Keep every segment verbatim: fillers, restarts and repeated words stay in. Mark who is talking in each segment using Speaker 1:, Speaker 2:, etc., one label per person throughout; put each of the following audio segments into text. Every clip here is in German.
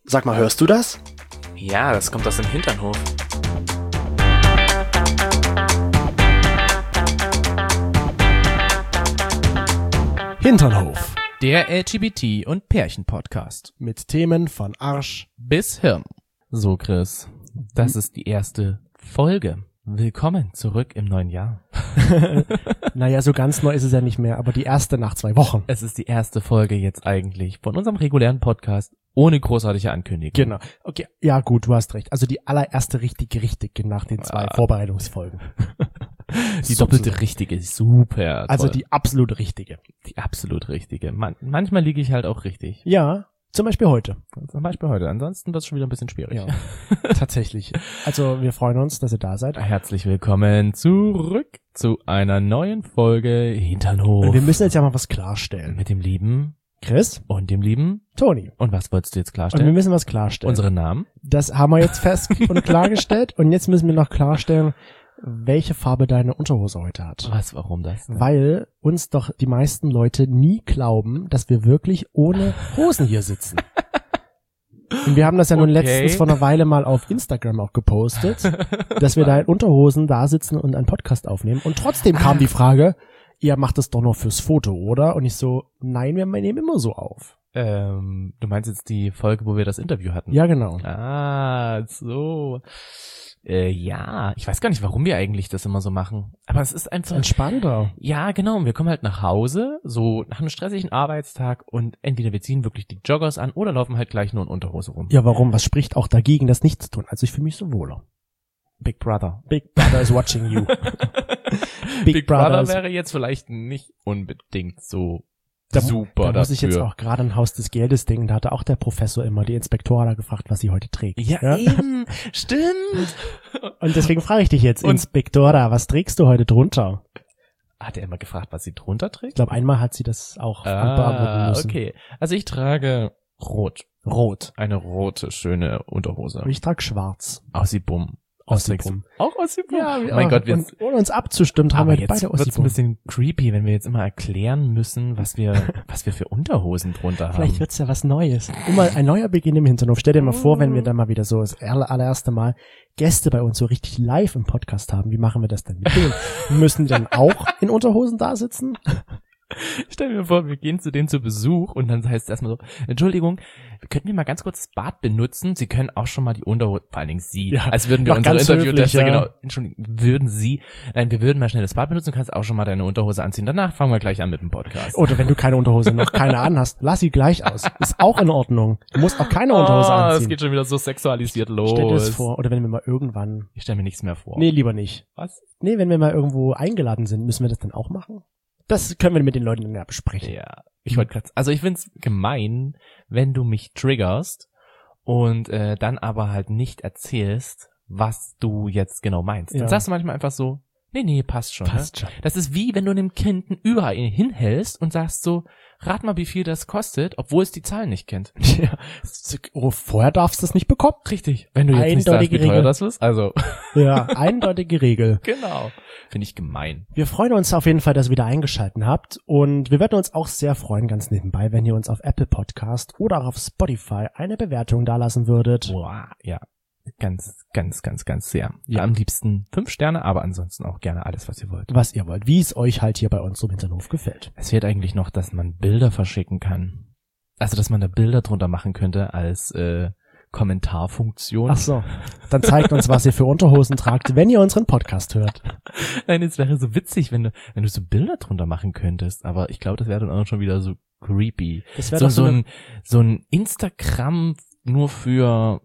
Speaker 1: Sag mal, hörst du das?
Speaker 2: Ja, das kommt aus dem Hinternhof.
Speaker 1: Hinternhof.
Speaker 3: Der L G B T- und Pärchen-Podcast.
Speaker 1: Mit Themen von Arsch
Speaker 3: bis Hirn. So, Chris, das ist die erste Folge. Willkommen zurück im neuen Jahr.
Speaker 1: Naja, so ganz neu ist es ja nicht mehr, aber die erste nach zwei Wochen.
Speaker 3: Es ist die erste Folge jetzt eigentlich von unserem regulären Podcast ohne großartige Ankündigung.
Speaker 1: Genau. Okay, ja gut, du hast recht. Also die allererste richtige Richtige nach den zwei
Speaker 3: ah.
Speaker 1: Vorbereitungsfolgen.
Speaker 3: Die doppelte richtige, super.
Speaker 1: Also
Speaker 3: toll.
Speaker 1: die absolut richtige.
Speaker 3: Die absolut richtige. Man, manchmal liege ich halt auch richtig.
Speaker 1: Ja, zum Beispiel heute.
Speaker 3: Zum Beispiel heute. Ansonsten wird es schon wieder ein bisschen schwierig.
Speaker 1: Ja, tatsächlich. Also wir freuen uns, dass ihr da seid.
Speaker 3: Herzlich willkommen zurück zu einer neuen Folge Hinternhof.
Speaker 1: Und wir müssen jetzt ja mal was klarstellen.
Speaker 3: Mit dem lieben
Speaker 1: Chris
Speaker 3: und dem lieben
Speaker 1: Toni.
Speaker 3: Und was wolltest du jetzt
Speaker 1: Und
Speaker 3: klarstellen?
Speaker 1: wir müssen was klarstellen.
Speaker 3: Unsere Namen?
Speaker 1: Das haben wir jetzt fest und klargestellt. Und jetzt müssen wir noch klarstellen, welche Farbe deine Unterhose heute hat.
Speaker 3: Was, warum das? Denn?
Speaker 1: Weil uns doch die meisten Leute nie glauben, dass wir wirklich ohne Hosen hier sitzen. Und wir haben das ja nun
Speaker 3: Okay.
Speaker 1: letztens vor einer Weile mal auf Instagram auch gepostet, dass wir da in Unterhosen da sitzen und einen Podcast aufnehmen. Und trotzdem kam die Frage, ihr macht das doch nur fürs Foto, oder? Und ich so, nein, wir nehmen immer so auf.
Speaker 3: Ähm, du meinst jetzt die Folge, wo wir das Interview hatten?
Speaker 1: Ja, genau.
Speaker 3: Ah, so. Äh, ja, ich weiß gar nicht, warum wir eigentlich das immer so machen. Aber es ist einfach...
Speaker 1: Entspannter.
Speaker 3: Ja, genau. Und wir kommen halt nach Hause, so nach einem stressigen Arbeitstag und entweder wir ziehen wirklich die Joggers an oder laufen halt gleich nur in Unterhose rum.
Speaker 1: Ja, warum? Was spricht auch dagegen, das nicht zu tun? Also ich fühle mich so wohler.
Speaker 3: Big Brother.
Speaker 1: Big Brother is watching you.
Speaker 3: Big,
Speaker 1: Big
Speaker 3: Brother,
Speaker 1: Brother is-
Speaker 3: wäre jetzt vielleicht nicht unbedingt so
Speaker 1: Da,
Speaker 3: super
Speaker 1: da muss ich
Speaker 3: dafür.
Speaker 1: jetzt auch gerade ein Haus des Geldes denken. Da hatte auch der Professor immer die Inspektoren gefragt, was sie heute trägt.
Speaker 3: Ja, eben. Stimmt.
Speaker 1: Und deswegen frage ich dich jetzt,
Speaker 3: Und-
Speaker 1: Inspektora, was trägst du heute drunter?
Speaker 3: Hat er immer gefragt, was sie drunter
Speaker 1: Ich
Speaker 3: trägt?
Speaker 1: glaube, einmal hat sie das auch beantworten
Speaker 3: Ah,
Speaker 1: müssen.
Speaker 3: okay. Also ich trage rot.
Speaker 1: Rot.
Speaker 3: Eine rote, schöne Unterhose.
Speaker 1: Und ich trage schwarz.
Speaker 3: Aussibum.
Speaker 1: Ossibum.
Speaker 3: Auch Aussibum?
Speaker 1: Ja,
Speaker 3: oh mein Gott, wir
Speaker 1: und ohne uns abzustimmen, haben
Speaker 3: aber
Speaker 1: wir
Speaker 3: jetzt
Speaker 1: beide
Speaker 3: wird's ein
Speaker 1: Ossibum.
Speaker 3: bisschen creepy, wenn wir jetzt immer erklären müssen, was wir, was wir für Unterhosen drunter
Speaker 1: Vielleicht
Speaker 3: haben.
Speaker 1: wird's ja was Neues. Immer ein neuer Beginn im Hinternhof. Stell dir mal vor, wenn wir dann mal wieder so das aller- allererste Mal Gäste bei uns so richtig live im Podcast haben. Wie machen wir das denn mit denen? Müssen die dann auch in Unterhosen da sitzen?
Speaker 3: Stell mir vor, wir gehen zu denen zu Besuch und dann heißt es erstmal so, Entschuldigung, könnten wir mal ganz kurz das Bad benutzen? Sie können auch schon mal die Unterhose, vor allen Dingen Sie,
Speaker 1: Ja,
Speaker 3: als würden wir
Speaker 1: noch
Speaker 3: unsere
Speaker 1: ganz
Speaker 3: Interviewtester,
Speaker 1: höflich, ja.
Speaker 3: genau, Entschuldigung, würden Sie, nein, wir würden mal schnell das Bad benutzen, du kannst auch schon mal deine Unterhose anziehen. Danach fangen wir gleich an mit dem Podcast.
Speaker 1: Oder wenn du keine Unterhose noch keine anhast, lass sie gleich aus. Ist auch in Ordnung. Du musst auch keine Unterhose
Speaker 3: Ah,
Speaker 1: anziehen.
Speaker 3: es geht schon wieder so sexualisiert los.
Speaker 1: Stell dir das vor. Oder wenn wir mal irgendwann...
Speaker 3: Ich stelle mir nichts mehr vor.
Speaker 1: Nee, lieber nicht.
Speaker 3: Was?
Speaker 1: Nee, wenn wir mal irgendwo eingeladen sind, müssen wir das dann auch machen? Das können wir mit den Leuten dann ja besprechen.
Speaker 3: Ja, ich wollte gerade, also ich find's gemein, wenn du mich triggerst und äh, dann aber halt nicht erzählst, was du jetzt genau meinst.
Speaker 1: Ja.
Speaker 3: Dann sagst du manchmal einfach so, nee, nee, passt schon.
Speaker 1: Passt
Speaker 3: ne?
Speaker 1: schon.
Speaker 3: Das ist wie, wenn du einem Kind ein Überall hinhältst und sagst so, rat mal, wie viel das kostet, obwohl es die Zahlen nicht kennt.
Speaker 1: Ja. Oh, vorher darfst du es nicht bekommen.
Speaker 3: Richtig. Wenn du jetzt nicht sagst,
Speaker 1: Eindeutige
Speaker 3: wie teuer
Speaker 1: Regel.
Speaker 3: das ist, also
Speaker 1: Ja, eindeutige Regel.
Speaker 3: genau. Finde ich gemein.
Speaker 1: Wir freuen uns auf jeden Fall, dass ihr wieder eingeschalten habt. Und wir würden uns auch sehr freuen, ganz nebenbei, wenn ihr uns auf Apple Podcast oder auch auf Spotify eine Bewertung dalassen würdet.
Speaker 3: Boah, ja. Ganz, ganz, ganz, ganz sehr. Ja, am liebsten fünf Sterne, aber ansonsten auch gerne alles, was ihr wollt.
Speaker 1: Was ihr wollt, wie es euch halt hier bei uns im Hinternhof gefällt.
Speaker 3: Es fehlt eigentlich noch, dass man Bilder verschicken kann. Also, dass man da Bilder drunter machen könnte als äh, Kommentarfunktion.
Speaker 1: Ach so, dann zeigt uns, was ihr für Unterhosen tragt, wenn ihr unseren Podcast hört.
Speaker 3: Nein, es wäre so witzig, wenn du, wenn du so Bilder drunter machen könntest. Aber ich glaube, das wäre dann auch schon wieder so creepy.
Speaker 1: Das wäre
Speaker 3: So,
Speaker 1: doch
Speaker 3: so,
Speaker 1: so eine,
Speaker 3: ein, so ein Instagram nur für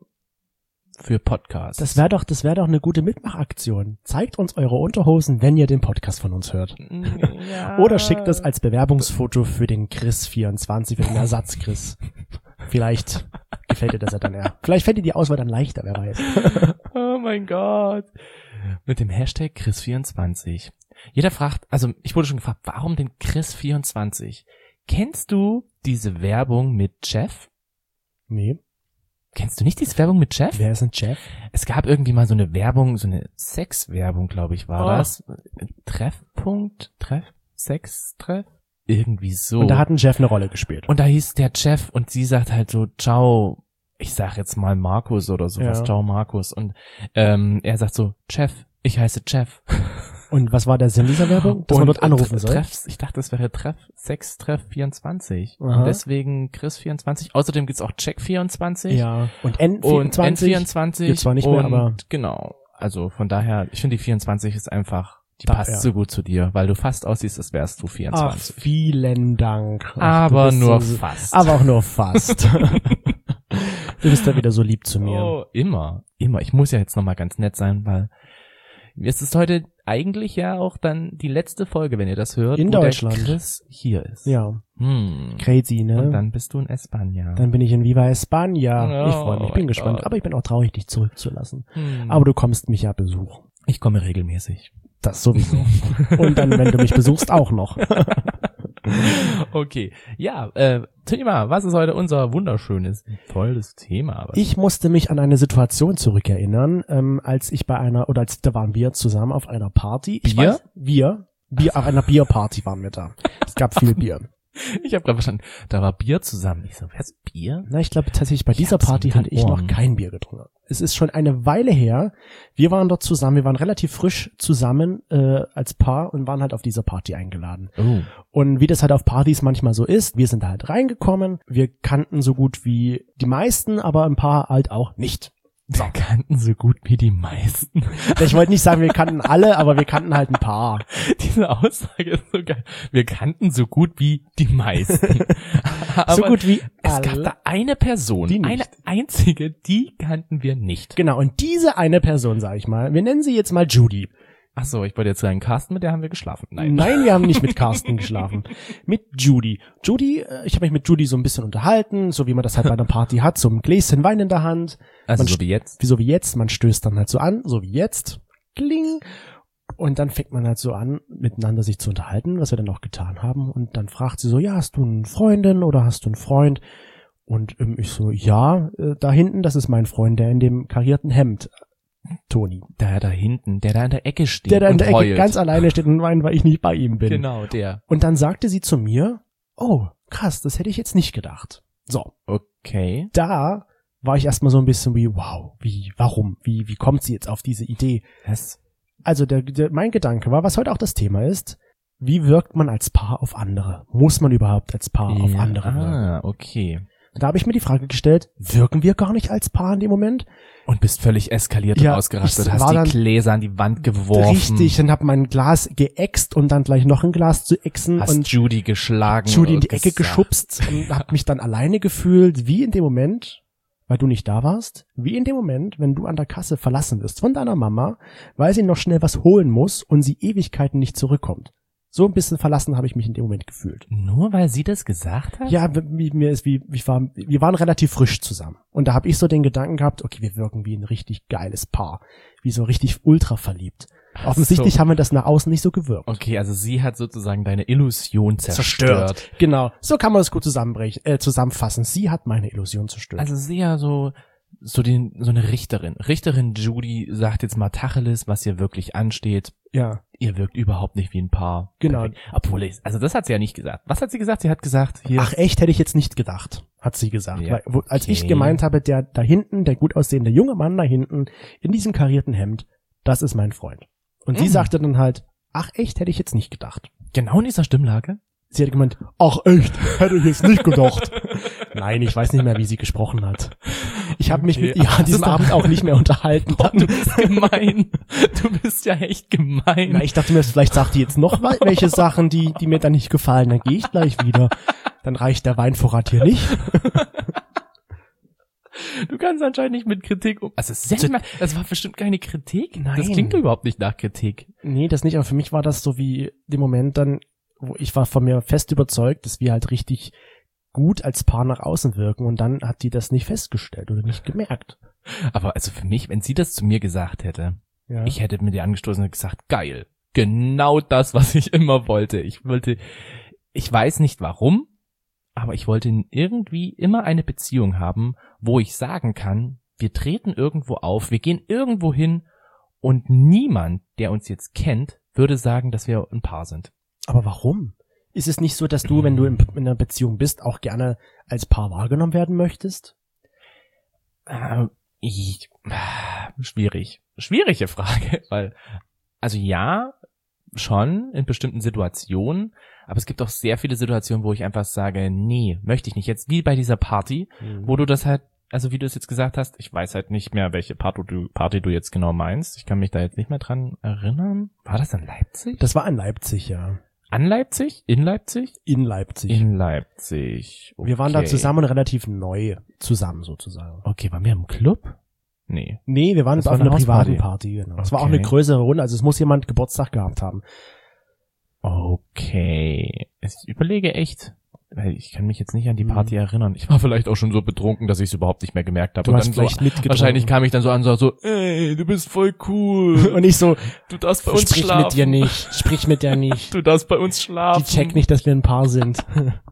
Speaker 3: für Podcasts.
Speaker 1: das wäre doch, das wäre doch eine gute Mitmachaktion. Zeigt uns eure Unterhosen, wenn ihr den Podcast von uns hört.
Speaker 3: ja.
Speaker 1: Oder schickt es als Bewerbungsfoto für den Chris vierundzwanzig, für den Ersatz Chris. Vielleicht gefällt dir das ja dann eher. Vielleicht fällt dir die Auswahl dann leichter, wer weiß.
Speaker 3: Oh mein Gott. Mit dem Hashtag Chris vierundzwanzig. Jeder fragt, also ich wurde schon gefragt, warum denn Chris vierundzwanzig? Kennst du diese Werbung mit Jeff?
Speaker 1: Nee.
Speaker 3: Kennst du nicht diese Werbung mit Jeff?
Speaker 1: Wer ist ein Jeff?
Speaker 3: Es gab irgendwie mal so eine Werbung, so eine Sexwerbung, glaube ich, war
Speaker 1: Oh.
Speaker 3: das. Treffpunkt, Treff, Sex-Treff? Irgendwie so.
Speaker 1: Und da hat ein Jeff eine Rolle gespielt.
Speaker 3: Und da hieß der Jeff und sie sagt halt so, ciao, ich sag jetzt mal Markus oder sowas,
Speaker 1: Ja.
Speaker 3: ciao Markus. Und ähm, er sagt so, Jeff, ich heiße Jeff.
Speaker 1: Und was war der Sinn dieser Werbung? Dass man dort anrufen soll?
Speaker 3: Treff, ich dachte, das wäre Treff, Sex Treff vierundzwanzig.
Speaker 1: Aha.
Speaker 3: Und deswegen Chris vierundzwanzig. Außerdem gibt's auch Jack vierundzwanzig.
Speaker 1: Ja. Und N
Speaker 3: Und
Speaker 1: vierundzwanzig?
Speaker 3: N vierundzwanzig.
Speaker 1: Gibt's zwar nicht
Speaker 3: und
Speaker 1: mehr, aber
Speaker 3: genau. Also von daher, ich finde die vierundzwanzig ist einfach, die
Speaker 1: Da,
Speaker 3: passt
Speaker 1: ja.
Speaker 3: so gut zu dir, weil du fast aussiehst, als wärst du
Speaker 1: Ach,
Speaker 3: vierundzwanzig.
Speaker 1: vielen Dank. Ach, du
Speaker 3: Aber
Speaker 1: bist
Speaker 3: nur
Speaker 1: so,
Speaker 3: fast.
Speaker 1: Aber auch nur fast. Du bist da wieder so lieb zu mir.
Speaker 3: Oh, immer, immer. Ich muss ja jetzt nochmal ganz nett sein, weil es ist heute eigentlich ja auch dann die letzte Folge, wenn ihr das hört,
Speaker 1: In
Speaker 3: wo
Speaker 1: Deutschland.
Speaker 3: der Chris hier ist.
Speaker 1: Ja,
Speaker 3: Hm.
Speaker 1: crazy, ne?
Speaker 3: Und dann bist du in España.
Speaker 1: Dann bin ich in Viva España.
Speaker 3: Oh
Speaker 1: Ich freue mich, bin
Speaker 3: mein
Speaker 1: gespannt.
Speaker 3: Gott.
Speaker 1: Aber ich bin auch traurig, dich zurückzulassen.
Speaker 3: Hm.
Speaker 1: Aber du kommst mich ja besuchen.
Speaker 3: ich komme regelmäßig.
Speaker 1: Das sowieso. Und dann, wenn du mich besuchst, auch noch.
Speaker 3: Okay, ja, äh, Thema, was ist heute unser wunderschönes, tolles Thema? Was
Speaker 1: Ich musste mich an eine Situation zurückerinnern, ähm, als ich bei einer, oder als da waren wir zusammen auf einer Party. Ich
Speaker 3: Bier?
Speaker 1: Weiß, wir, Bier, auf einer Bierparty waren wir da. Es gab viel Bier.
Speaker 3: Ich habe gerade verstanden, da war Bier zusammen. Ich so, was, Bier?
Speaker 1: Na, ich glaube tatsächlich, bei
Speaker 3: Ich
Speaker 1: dieser
Speaker 3: hab's
Speaker 1: Party
Speaker 3: mit den
Speaker 1: hatte ich noch
Speaker 3: Ohren.
Speaker 1: kein Bier getrunken. Es ist schon eine Weile her. Wir waren dort zusammen, wir waren relativ frisch zusammen äh, als Paar und waren halt auf dieser Party eingeladen.
Speaker 3: Oh.
Speaker 1: Und wie das halt auf Partys manchmal so ist, wir sind da halt reingekommen, wir kannten so gut wie die meisten, aber ein paar halt auch nicht.
Speaker 3: Wir kannten so gut wie die meisten.
Speaker 1: Ich wollte nicht sagen, wir kannten alle, aber wir kannten halt ein paar.
Speaker 3: Diese Aussage ist so geil. Wir kannten so gut wie die meisten. Aber
Speaker 1: So gut wie
Speaker 3: es gab
Speaker 1: alle.
Speaker 3: da eine Person,
Speaker 1: Die nicht.
Speaker 3: eine einzige, die kannten wir nicht.
Speaker 1: Genau, und diese eine Person, sag ich mal, wir nennen sie jetzt mal Judy.
Speaker 3: Ach so, ich wollte jetzt sagen, Carsten, mit der haben wir geschlafen. Nein.
Speaker 1: Nein, wir haben nicht mit Carsten geschlafen. Mit Judy. Judy, äh, ich habe mich mit Judy so ein bisschen unterhalten, so wie man das halt bei einer Party hat, so ein Gläschen Wein in der Hand.
Speaker 3: Also
Speaker 1: Man
Speaker 3: so wie jetzt.
Speaker 1: Wie so wie jetzt, man stößt dann halt so an, so wie jetzt. Kling. Und dann fängt man halt so an, miteinander sich zu unterhalten, was wir dann auch getan haben. Und dann fragt sie so, ja, hast du eine Freundin oder hast du einen Freund? Und ähm, ich so, ja, äh, da hinten, das ist mein Freund, der in dem karierten Hemd. Toni.
Speaker 3: Der da hinten, der da in der Ecke steht
Speaker 1: Der da in
Speaker 3: und
Speaker 1: der Ecke
Speaker 3: heult.
Speaker 1: ganz alleine steht und weint, weil ich nicht bei ihm bin.
Speaker 3: Genau, der.
Speaker 1: Und dann sagte sie zu mir, oh, krass, das hätte ich jetzt nicht gedacht. So,
Speaker 3: Okay.
Speaker 1: da war ich erstmal so ein bisschen wie, wow, wie, warum, wie, wie kommt sie jetzt auf diese Idee?
Speaker 3: Was?
Speaker 1: Also der, der, mein Gedanke war, was heute auch das Thema ist, wie wirkt man als Paar auf andere? Muss man überhaupt als Paar auf
Speaker 3: Ja,
Speaker 1: andere wirken?
Speaker 3: Ah, okay.
Speaker 1: Da habe ich mir die Frage gestellt, wirken wir gar nicht als Paar in dem Moment?
Speaker 3: Und bist völlig eskaliert
Speaker 1: Ja,
Speaker 3: und ausgerastet,
Speaker 1: ich
Speaker 3: hast
Speaker 1: war
Speaker 3: die
Speaker 1: dann
Speaker 3: Gläser an die Wand geworfen.
Speaker 1: Richtig, und habe mein Glas geäxt und dann gleich noch ein Glas zu ächzen
Speaker 3: Hast
Speaker 1: und
Speaker 3: Judy geschlagen.
Speaker 1: Judy in die
Speaker 3: und
Speaker 1: Ecke
Speaker 3: gesagt-
Speaker 1: geschubst und habe mich dann alleine gefühlt, wie in dem Moment, weil du nicht da warst, wie in dem Moment, wenn du an der Kasse verlassen wirst von deiner Mama, weil sie noch schnell was holen muss und sie Ewigkeiten nicht zurückkommt. So ein bisschen verlassen habe ich mich in dem Moment gefühlt.
Speaker 3: Nur weil sie das gesagt hat?
Speaker 1: Ja, wie mir ist wie ich war, wir waren relativ frisch zusammen und da habe ich so den Gedanken gehabt, okay, wir wirken wie ein richtig geiles Paar, wie so richtig ultra verliebt. Offensichtlich
Speaker 3: so.
Speaker 1: haben wir das nach außen nicht so gewirkt.
Speaker 3: Okay, also sie hat sozusagen deine Illusion zerstört.
Speaker 1: Genau, so kann man es gut zusammenbrechen, äh, zusammenfassen. Sie hat meine Illusion zerstört.
Speaker 3: Also sie ja so, so den, so eine Richterin. Richterin Judy sagt jetzt mal Tacheles, was ihr wirklich ansteht.
Speaker 1: ja,
Speaker 3: Ihr wirkt überhaupt nicht wie ein Paar.
Speaker 1: Genau.
Speaker 3: Perfekt. Obwohl, ich, also das hat sie ja nicht gesagt. Was hat sie gesagt? Sie hat gesagt, hier.
Speaker 1: ach echt, hätte ich jetzt nicht gedacht, hat sie gesagt.
Speaker 3: Ja,
Speaker 1: Weil, wo, als ich
Speaker 3: okay.
Speaker 1: gemeint habe, der da hinten, der gut aussehende junge Mann da hinten, in diesem karierten Hemd, das ist mein Freund. Und sie
Speaker 3: Mhm.
Speaker 1: sagte dann halt, ach echt, hätte ich jetzt nicht gedacht.
Speaker 3: Genau in dieser Stimmlage?
Speaker 1: Sie hat gemeint, ach echt, hätte ich jetzt nicht gedacht. Nein, ich weiß nicht mehr, wie sie gesprochen hat. Ich habe mich
Speaker 3: Okay,
Speaker 1: mit ihr
Speaker 3: aber
Speaker 1: an
Speaker 3: das
Speaker 1: diesem
Speaker 3: ist doch-
Speaker 1: Abend auch nicht mehr unterhalten.
Speaker 3: Oh, du bist gemein. Du bist ja echt gemein.
Speaker 1: Na, ich dachte mir, vielleicht sagt die jetzt noch mal welche Sachen, die die mir dann nicht gefallen. Dann gehe ich gleich wieder. Dann reicht der Weinvorrat hier nicht.
Speaker 3: Du kannst anscheinend nicht mit Kritik um. Also es ist ja nicht mal, das war bestimmt keine Kritik.
Speaker 1: Nein.
Speaker 3: Das klingt überhaupt nicht nach Kritik.
Speaker 1: Nee, das nicht, aber für mich war das so wie dem Moment dann, wo ich war von mir fest überzeugt, dass wir halt richtig gut als Paar nach außen wirken und dann hat die das nicht festgestellt oder nicht gemerkt.
Speaker 3: Aber also für mich, wenn sie das zu mir gesagt hätte,
Speaker 1: Ja.
Speaker 3: ich hätte mit ihr angestoßen und gesagt, geil. Genau das, was ich immer wollte. Ich wollte, ich weiß nicht warum, aber ich wollte irgendwie immer eine Beziehung haben, wo ich sagen kann, wir treten irgendwo auf, wir gehen irgendwo hin und niemand, der uns jetzt kennt, würde sagen, dass wir ein Paar sind.
Speaker 1: Aber warum? Ist es nicht so, dass du, wenn du in, in einer Beziehung bist, auch gerne als Paar wahrgenommen werden möchtest?
Speaker 3: Äh, ich, äh, schwierig. Schwierige Frage, weil, also ja, schon in bestimmten Situationen, aber es gibt auch sehr viele Situationen, wo ich einfach sage, nee, möchte ich nicht. Jetzt wie bei dieser Party,
Speaker 1: Mhm.
Speaker 3: wo du das halt, also wie du es jetzt gesagt hast, ich weiß halt nicht mehr, welche Party du, Party du jetzt genau meinst. Ich kann mich da jetzt nicht mehr dran erinnern. War das in Leipzig?
Speaker 1: Das war in Leipzig, ja.
Speaker 3: An Leipzig? In Leipzig?
Speaker 1: In Leipzig.
Speaker 3: In Leipzig. Okay.
Speaker 1: Wir waren da zusammen relativ neu zusammen sozusagen.
Speaker 3: Okay, waren wir im Club? Nee.
Speaker 1: Nee, wir waren
Speaker 3: Das
Speaker 1: auf
Speaker 3: war
Speaker 1: einer
Speaker 3: eine
Speaker 1: privaten
Speaker 3: Hausparty.
Speaker 1: Party, genau. Es war auch
Speaker 3: Okay.
Speaker 1: eine größere Runde, also es muss jemand Geburtstag gehabt haben.
Speaker 3: Okay. Ich überlege echt, weil ich kann mich jetzt nicht an die
Speaker 1: Hm.
Speaker 3: Party erinnern. Ich war vielleicht auch schon so betrunken, dass ich es überhaupt nicht mehr gemerkt habe.
Speaker 1: Du
Speaker 3: Und
Speaker 1: hast
Speaker 3: dann
Speaker 1: vielleicht
Speaker 3: so,
Speaker 1: mitgetrunken.
Speaker 3: wahrscheinlich kam ich dann so an, so, so, ey, du bist voll cool.
Speaker 1: Und ich so,
Speaker 3: Du darfst bei uns
Speaker 1: sprich
Speaker 3: schlafen.
Speaker 1: mit dir nicht, sprich mit der nicht.
Speaker 3: Du darfst bei uns schlafen.
Speaker 1: Die checkt nicht, dass wir ein Paar sind.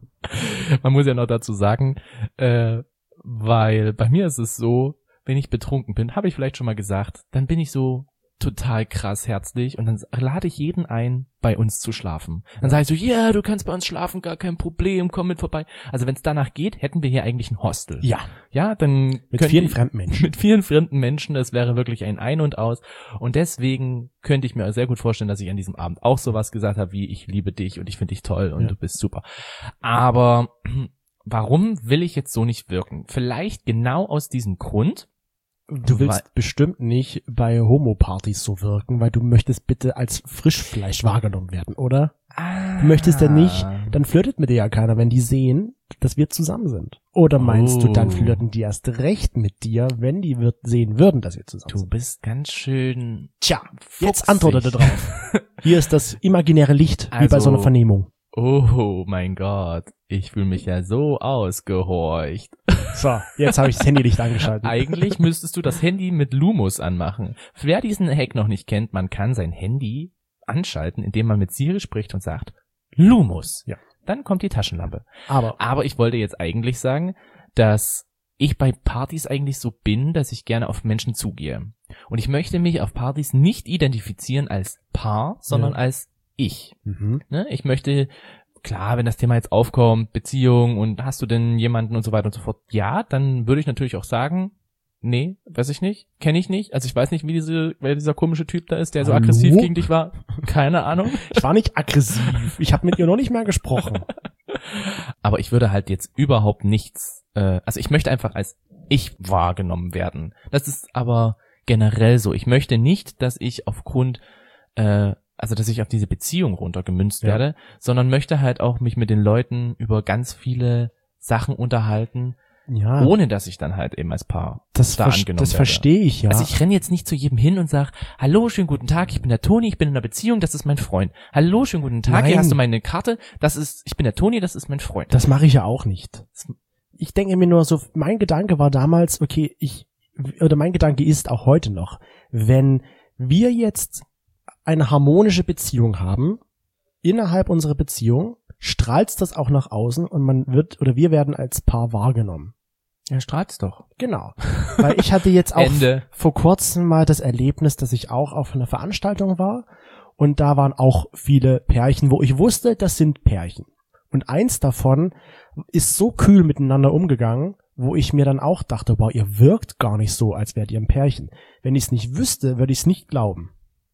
Speaker 3: Man muss ja noch dazu sagen, äh, weil bei mir ist es so, wenn ich betrunken bin, habe ich vielleicht schon mal gesagt, dann bin ich so total krass herzlich und dann lade ich jeden ein, bei uns zu schlafen. Dann sage ich so, ja, yeah, du kannst bei uns schlafen, gar kein Problem, komm mit vorbei. Also wenn es danach geht, hätten wir hier eigentlich ein Hostel.
Speaker 1: Ja,
Speaker 3: Ja, dann
Speaker 1: mit
Speaker 3: könnte
Speaker 1: vielen
Speaker 3: ich-
Speaker 1: fremden Menschen.
Speaker 3: mit vielen fremden Menschen, das wäre wirklich ein Ein und Aus. Und deswegen könnte ich mir sehr gut vorstellen, dass ich an diesem Abend auch sowas gesagt habe, wie ich liebe dich und ich finde dich toll und
Speaker 1: Ja.
Speaker 3: du bist super. Aber warum will ich jetzt so nicht wirken? Vielleicht genau aus diesem Grund.
Speaker 1: Du willst
Speaker 3: Weil-
Speaker 1: bestimmt nicht bei Homo-Partys so wirken, weil du möchtest bitte als Frischfleisch wahrgenommen werden, oder? Du möchtest ja nicht, dann flirtet mit dir ja keiner, wenn die sehen, dass wir zusammen sind. Oder meinst du, dann
Speaker 3: Oh.
Speaker 1: flirten die erst recht mit dir, wenn die wird sehen würden, dass wir zusammen
Speaker 3: Du
Speaker 1: sind?
Speaker 3: bist ganz schön.
Speaker 1: Tja,
Speaker 3: fuchsig.
Speaker 1: jetzt antwortete drauf. Hier ist das imaginäre Licht, wie bei
Speaker 3: Also-
Speaker 1: so einer Vernehmung.
Speaker 3: Oh mein Gott, ich fühle mich ja so ausgehorcht.
Speaker 1: So, jetzt habe ich das Handylicht angeschaltet.
Speaker 3: Eigentlich müsstest du das Handy mit Lumos anmachen. Wer diesen Hack noch nicht kennt, man kann sein Handy anschalten, indem man mit Siri spricht und sagt Lumos.
Speaker 1: Ja.
Speaker 3: Dann kommt die Taschenlampe.
Speaker 1: Aber
Speaker 3: Aber ich wollte jetzt eigentlich sagen, dass ich bei Partys eigentlich so bin, dass ich gerne auf Menschen zugehe. Und ich möchte mich auf Partys nicht identifizieren als Paar, sondern
Speaker 1: Ja.
Speaker 3: als ich.
Speaker 1: mhm.
Speaker 3: Ne? Ich möchte, klar, wenn das Thema jetzt aufkommt, Beziehung und hast du denn jemanden und so weiter und so fort, ja, dann würde ich natürlich auch sagen, nee, weiß ich nicht, kenne ich nicht. Also ich weiß nicht, wie diese, wer dieser komische Typ da ist, der so
Speaker 1: Hallo?
Speaker 3: aggressiv gegen dich war. Keine Ahnung.
Speaker 1: Ich war nicht aggressiv. Ich habe mit ihr noch nicht mehr gesprochen.
Speaker 3: Aber ich würde halt jetzt überhaupt nichts, äh, also ich möchte einfach als ich wahrgenommen werden. Das ist aber generell so. Ich möchte nicht, dass ich aufgrund, äh, also dass ich auf diese Beziehung runtergemünzt
Speaker 1: Ja.
Speaker 3: werde, sondern möchte halt auch mich mit den Leuten über ganz viele Sachen unterhalten,
Speaker 1: Ja,
Speaker 3: ohne dass ich dann halt eben als Paar
Speaker 1: das,
Speaker 3: da
Speaker 1: ver
Speaker 3: angenommen
Speaker 1: das
Speaker 3: werde.
Speaker 1: verstehe ich ja.
Speaker 3: Also ich renne jetzt nicht zu jedem hin und sag, hallo, schönen guten Tag, ich bin der Toni, ich bin in einer Beziehung, das ist mein Freund. Hallo, schönen guten Tag, hier
Speaker 1: Nein.
Speaker 3: hast du meine Karte, das ist, ich bin der Toni, das ist mein Freund.
Speaker 1: Das mache ich ja auch nicht. Ich denke mir nur so, mein Gedanke war damals, okay, ich, oder mein Gedanke ist auch heute noch, wenn wir jetzt eine harmonische Beziehung haben, innerhalb unserer Beziehung, strahlt das auch nach außen und man wird, oder wir werden als Paar wahrgenommen.
Speaker 3: Ja, strahlt's doch.
Speaker 1: Genau. Weil ich hatte jetzt auch
Speaker 3: Ende.
Speaker 1: vor kurzem mal das Erlebnis, dass ich auch auf einer Veranstaltung war und da waren auch viele Pärchen, wo ich wusste, das sind Pärchen. Und eins davon ist so kühl miteinander umgegangen, wo ich mir dann auch dachte, boah, ihr wirkt gar nicht so, als wärt ihr ein Pärchen. Wenn ich es nicht wüsste, würde ich es nicht glauben.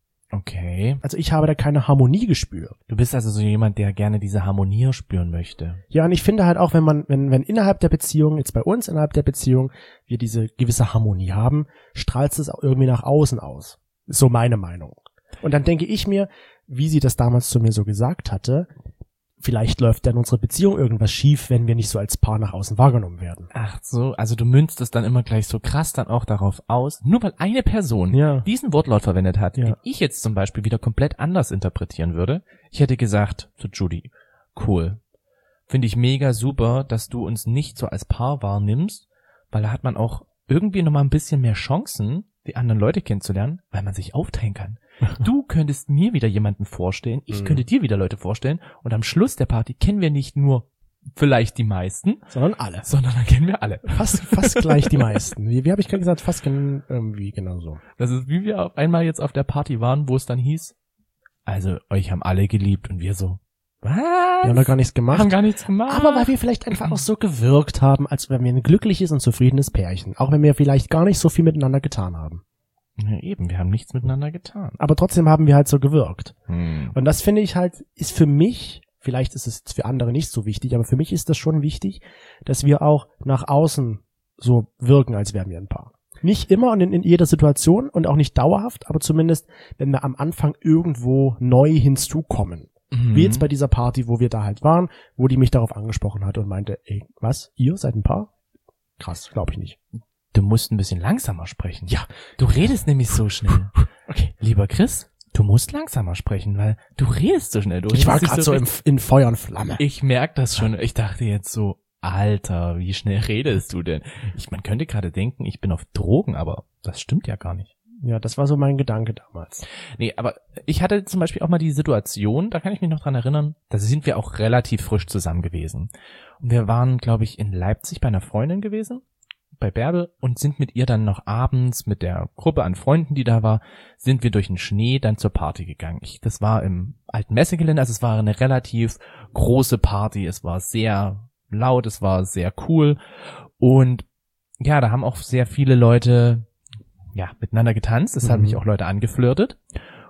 Speaker 3: Okay.
Speaker 1: Also ich habe da keine Harmonie gespürt.
Speaker 3: Du bist also so jemand, der gerne diese Harmonie spüren möchte.
Speaker 1: Ja, und ich finde halt auch, wenn man, wenn, wenn innerhalb der Beziehung, jetzt bei uns innerhalb der Beziehung, wir diese gewisse Harmonie haben, strahlt es auch irgendwie nach außen aus. Ist so meine Meinung. Und dann denke ich mir, wie sie das damals zu mir so gesagt hatte, vielleicht läuft dann unsere Beziehung irgendwas schief, wenn wir nicht so als Paar nach außen wahrgenommen werden.
Speaker 3: Ach so, also du münzt es dann immer gleich so krass dann auch darauf aus, nur weil eine Person
Speaker 1: Ja.
Speaker 3: diesen Wortlaut verwendet hat,
Speaker 1: Ja.
Speaker 3: den ich jetzt zum Beispiel wieder komplett anders interpretieren würde. Ich hätte gesagt zu Judy, cool, finde ich mega super, dass du uns nicht so als Paar wahrnimmst, weil da hat man auch irgendwie nochmal ein bisschen mehr Chancen, die anderen Leute kennenzulernen, weil man sich aufteilen kann. Du könntest mir wieder jemanden vorstellen, ich
Speaker 1: Mhm.
Speaker 3: könnte dir wieder Leute vorstellen und am Schluss der Party kennen wir nicht nur vielleicht die meisten,
Speaker 1: Sondern alle.
Speaker 3: sondern dann kennen wir alle.
Speaker 1: Fast, fast gleich die meisten. Wie, wie habe ich gerade gesagt? Fast gen, irgendwie genau so.
Speaker 3: Das ist, wie wir auf einmal jetzt auf der Party waren, wo es dann hieß, also euch haben alle geliebt und wir so, Was?
Speaker 1: Wir haben da gar nichts gemacht.
Speaker 3: Haben gar nichts gemacht.
Speaker 1: Aber weil wir vielleicht einfach auch so gewirkt haben, als wenn wir ein glückliches und zufriedenes Pärchen. Auch wenn wir vielleicht gar nicht so viel miteinander getan haben.
Speaker 3: Ja, eben, wir haben nichts miteinander getan.
Speaker 1: Aber trotzdem haben wir halt so gewirkt.
Speaker 3: Hm.
Speaker 1: Und das finde ich halt, ist für mich, vielleicht ist es für andere nicht so wichtig, aber für mich ist das schon wichtig, dass wir auch nach außen so wirken, als wären wir ein Paar. Nicht immer und in, in jeder Situation und auch nicht dauerhaft, aber zumindest, wenn wir am Anfang irgendwo neu hinzukommen.
Speaker 3: Mhm.
Speaker 1: Wie jetzt bei dieser Party, wo wir da halt waren, wo die mich darauf angesprochen hat und meinte, ey, was, ihr seid ein Paar? Krass, glaube ich nicht.
Speaker 3: Du musst ein bisschen langsamer sprechen.
Speaker 1: Ja.
Speaker 3: Du redest nämlich so schnell.
Speaker 1: Okay.
Speaker 3: Lieber Chris, du musst langsamer sprechen, weil du redest so schnell. Du
Speaker 1: Ich war
Speaker 3: redest
Speaker 1: gerade so im, in Feuer und Flamme.
Speaker 3: Ich merke das schon. Ich dachte jetzt so, Alter, wie schnell redest du denn? Ich, man könnte gerade denken, ich bin auf Drogen, aber das stimmt ja gar nicht.
Speaker 1: Ja, das war so mein Gedanke damals.
Speaker 3: Nee, aber ich hatte zum Beispiel auch mal die Situation, da kann ich mich noch dran erinnern, da sind wir auch relativ frisch zusammen gewesen. Und wir waren, glaube ich, in Leipzig bei einer Freundin gewesen, bei Bärbel, und sind mit ihr dann noch abends mit der Gruppe an Freunden, die da war, sind wir durch den Schnee dann zur Party gegangen. Ich, das war im alten Messegelände, also es war eine relativ große Party, es war sehr laut, es war sehr cool und ja, da haben auch sehr viele Leute ja miteinander getanzt, es mhm. haben mich auch Leute angeflirtet